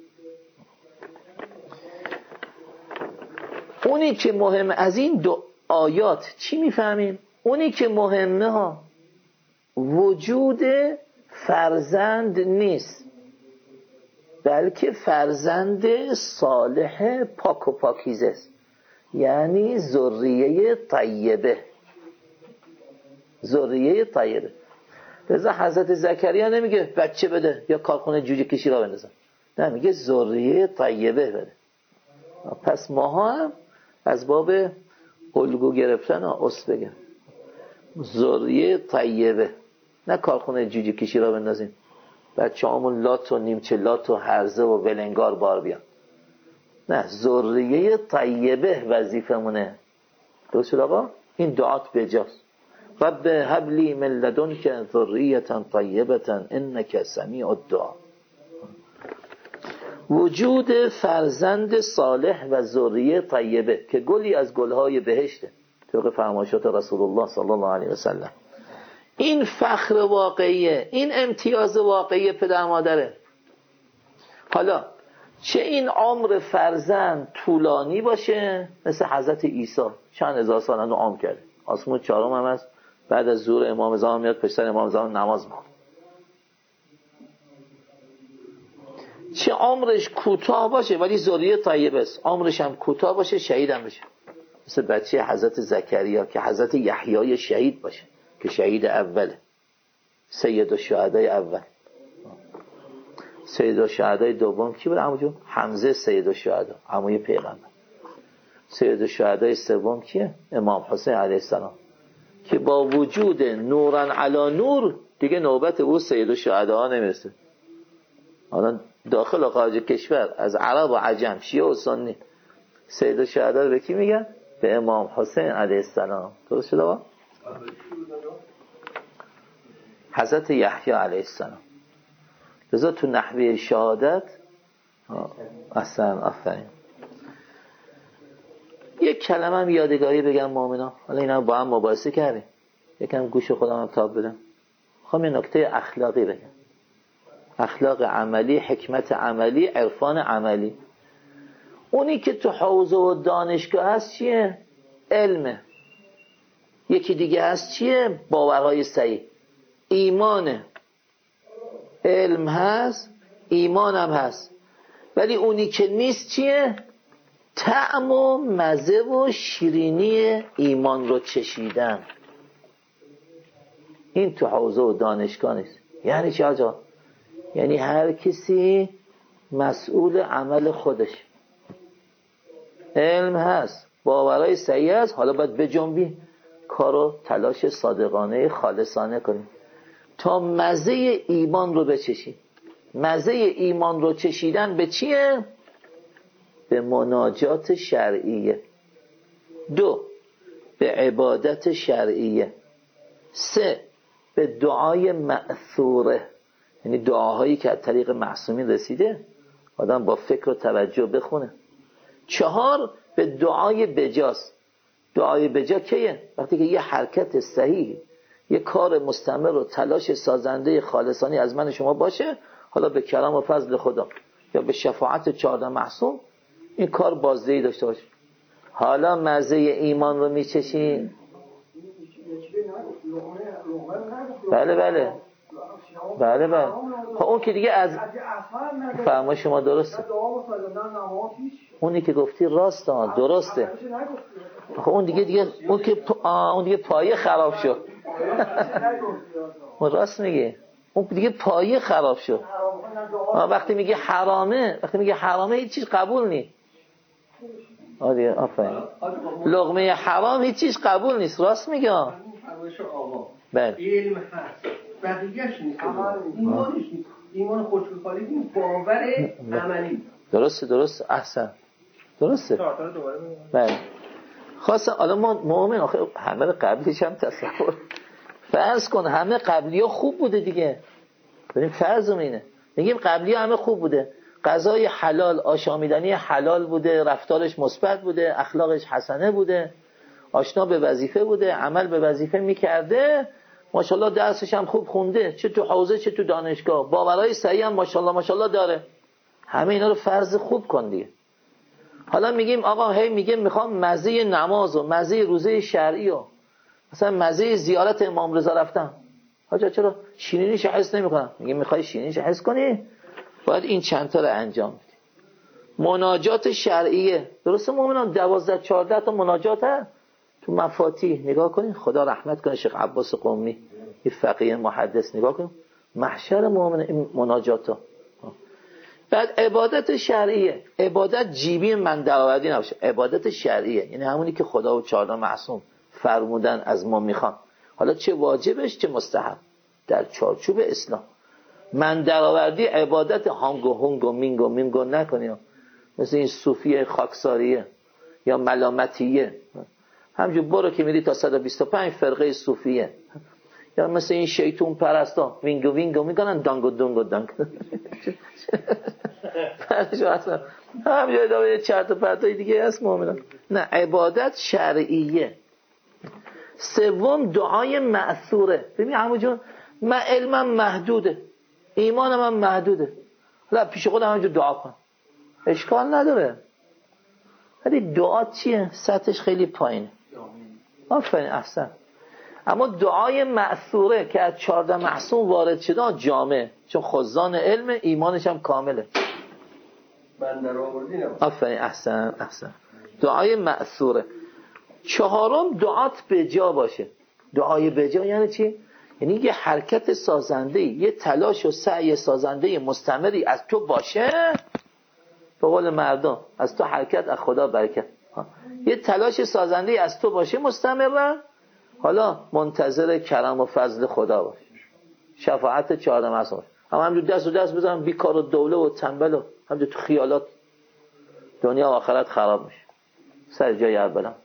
اونی که مهم از این دو آیات چی میفهمیم؟ اونی که مهمه ها وجود فرزند نیست، بلکه فرزند صالح پاک و پاکیزه است، یعنی ذریه طیبه. ذریه طیبه. لذا حضرت زکریا نمیگه بچه بده یا کارخونه جوجه کشی را بندازن، نه، میگه ذریه طیبه بده. پس ما هم از باب الگو گرفتن اس بگم ذریه طیبه، نه کارخونه جوجه کشی را بندازیم بچه همون لات و نیمچه لات و هرزه و ولنگار بار بیان. نه، ذریه طیبه وظیفمونه. درست شد آقا؟ این دعات بجاست. رب هب لی من لدنک ذریة طیبة انک سمیع الدعا. وجود فرزند صالح و ذریه طیبه که گلی از گلهای بهشته طبق فرمایشات رسول الله صلی الله علیه و سلم. این فخر واقعیه، این امتیاز واقعی پدر مادره. حالا چه این عمر فرزند طولانی باشه مثل حضرت عیسی چند هزار سال اندو عمر کرده، آسمون چهارم هم هست، بعد از ظهر امام زمان میاد پشت سر امام زمان نماز میخونه. چه عمرش کوتاه باشه ولی ذریه طیبه است، عمرش هم کوتاه باشه شهید هم بشه، مثل بچه حضرت زکریا که حضرت یحیی شهید باشه که شهید اوله، سید الشهدای اول. سید الشهدای دوم کی بود عمو جون؟ حمزه سید الشهدا، عموی پیغمبر. سید الشهدای سوم کیه؟ امام حسین علیه السلام که با وجود نورن علی نور دیگه نوبت او سید الشهدا نمیرسه. حالا داخل و خارج کشور از عرب و عجم شیعه و سنی سید الشهدا رو به کی میگن؟ به امام حسین علیه السلام. درست شد آقا؟ حضرت یحیی علیه السلام. لذا تو نحوه شهادت اصلا آفرین یک کلمه هم یادگاری بگم مؤمنا. حالا اینا با هم مباحثه کردیم، یکم گوش خودم هم تاب بدم. میخوام یه نکته اخلاقی بگم، اخلاق عملی، حکمت عملی، عرفان عملی. اونی که تو حوزه و دانشگاه هست چیه؟ علمه. یکی دیگه هست چیه؟ باورهای صحیح، ایمانه. علم هست، ایمان هم هست، ولی اونی که نیست چیه؟ طعم و مزه و شیرینی ایمان رو چشیدن. این تو حوزه و دانشگاه نیست. یعنی چی آجا؟ یعنی هر کسی مسئول عمل خودش. علم هست، باورای صحیح هست، حالا باید بجنبی کارو تلاش صادقانه خالصانه کنی تا مزه ایمان رو بچشی. مزه ایمان رو چشیدن به چیه؟ به مناجات شرعیه. دو، به عبادت شرعیه. سه، به دعای مأثوره، یعنی دعاهایی که از طریق معصومین رسیده آدم با فکر و توجه بخونه. چهار، به دعای بجاست. دعای بجا کیه؟ وقتی که یه حرکت صحیح، یه کار مستمر و تلاش سازنده خالصانی از من شما باشه، حالا به کرم و فضل خدا یا به شفاعت چهارده معصوم این کار بازدهی داشته باشه. حالا مزه ایمان رو میچشی؟ بله بله بله بله. خب اون که دیگه از فهم شما درسته، اونی که گفتی راست ها درسته. خب اون دیگه دیگه اون که اون دیگه پایه خراب شد. اون راست میگه، اون دیگه پایه خراب شد. وقتی میگه حرامه، وقتی میگه حرامه هیچ چیز قبول نیست. آره آفرین. لقمه حرام هیچ چیز قبول نیست. راست میگه. بله. علم هست، بقیه‌اش نیست. ایمانش نیست. ایمان خوشبخاری این باور عملی. درسته درسته احسن. درسته. بله. خاصه حالا ما مؤمن آخه همه قبلیش هم تصور. فرض کن همه قبلی‌ها خوب بوده دیگه. ببین فرضم اینه. میگیم قبلی‌ها همه خوب بوده. غذای حلال، آشامیدنی حلال بوده، رفتارش مثبت بوده، اخلاقش حسنه بوده، آشنا به وظیفه بوده، عمل به وظیفه میکرده، ماشاءالله درسش هم خوب خونده، چه تو حوزه چه تو دانشگاه، باورهای صحیح هم ماشاءالله ماشاءالله داره. همه اینا رو فرض خوب کن دیگه. حالا میگیم آقا هی میگه میخوام مزه نماز و مزه روزه شرعی و مثلا مزه زیارت امام رضا رفتم. حاجا چرا شیرینیش حس نمیکنم؟ میگه میخوای شیرینیش حس کنی؟ باید این چند تا رو انجام بدی. مناجات شرعیه. درسته مومنان دوازده چهارده تا مناجات هست تو مفاتیح. نگاه کنین خدا رحمت کنه شیخ عباس قمی، این فقیه محدث، نگاه کن محشر مومن این مناجات ها. بعد عبادت شرعیه. عبادت جیبی من درآوردی نباشه، عبادت شرعیه، یعنی همونی که خدا و چهارده معصوم فرمودن از ما میخوان، حالا چه واجبش چه مستحب در چارچوب اسلام. من درآوردی عبادت هانگو هونگو مینگو مینگو نکنی، مثل این صوفی خاکساریه یا ملامتیه. همجور برو که میری تا صد و بیست و پنج فرقه صوفیه، یا مثل این شیطون پرستا وینگو وینگو میکنن دانگو دونگو دانگ. همجور ادامه چرت و پرتای دیگه هست مومنان. نه، عبادت شرعیه. سوم دعای مأثوره. ببین همونجور من علمم محدوده، ایمانم هم محدوده، حالا پیش خودم همونجور دعا کنم اشکال نداره، ولی دعا چیه؟ سطحش خیلی پایینه. آفرین احسن. اما دعای مأثوره که از چهارده معصوم وارد شده جامع، چون خزان علم ایمانش هم کامله. آفرین احسن احسن. دعای مأثوره. چهارم دعات به جا باشه. دعای به جا یعنی چی؟ یعنی یه حرکت سازنده، یه تلاش و سعی سازنده مستمری از تو باشه. به قول مردم از تو حرکت از خدا برکت. یه تلاش سازنده از تو باشه مستمر، حالا منتظر کرم و فضل خدا باش، شفاعت چهارده معصوم. اما همجور دست و دست بزنم بیکار و دوله و تنبل و همجور تو خیالات دنیا و آخرت خراب میشه. سر جای اولم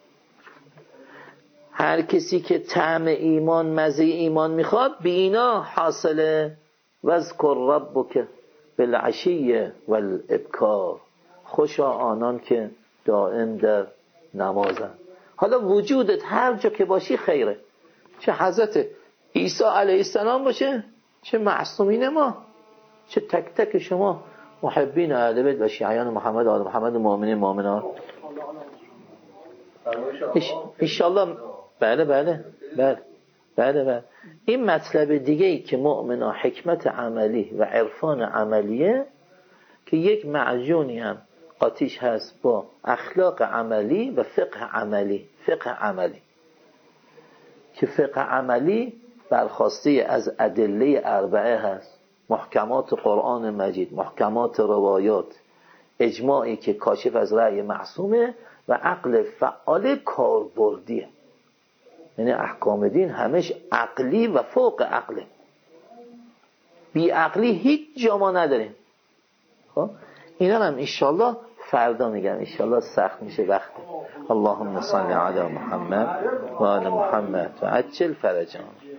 هر کسی که طعم ایمان مزه ایمان میخواد به اینا حاصله. وذکر ربک بالعشی والابکار، خوشا آنان که دائم در نمازن. حالا وجودت هر جا که باشی خیره، چه حضرت عیسی علیه السلام باشه، چه معصومین ما، چه تک تک شما محبین اهل بیت و شیعیان محمد و آل محمد و مؤمنین مؤمنات انشاءالله. بله بله بله بله بله. این مطلب دیگه ای که مؤمنا حکمت عملی و عرفان عملیه، که یک معجونی هم آتیش هست با اخلاق عملی و فقه عملی. فقه عملی که فقه عملی برخواسته از ادله اربعه هست، محکمات قرآن مجید، محکمات روایات، اجماعی که کاشف از رأی معصومه و عقل فعال کاربردیه. یعنی احکام دین همش عقلی و فوق عقله، بی عقلی هیچ جا ما نداریم. خب اینا هم انشالله فردا میگم، انشالله سخت میشه وقت. اللهم صل علی محمد و آل محمد و عجل فرجهم.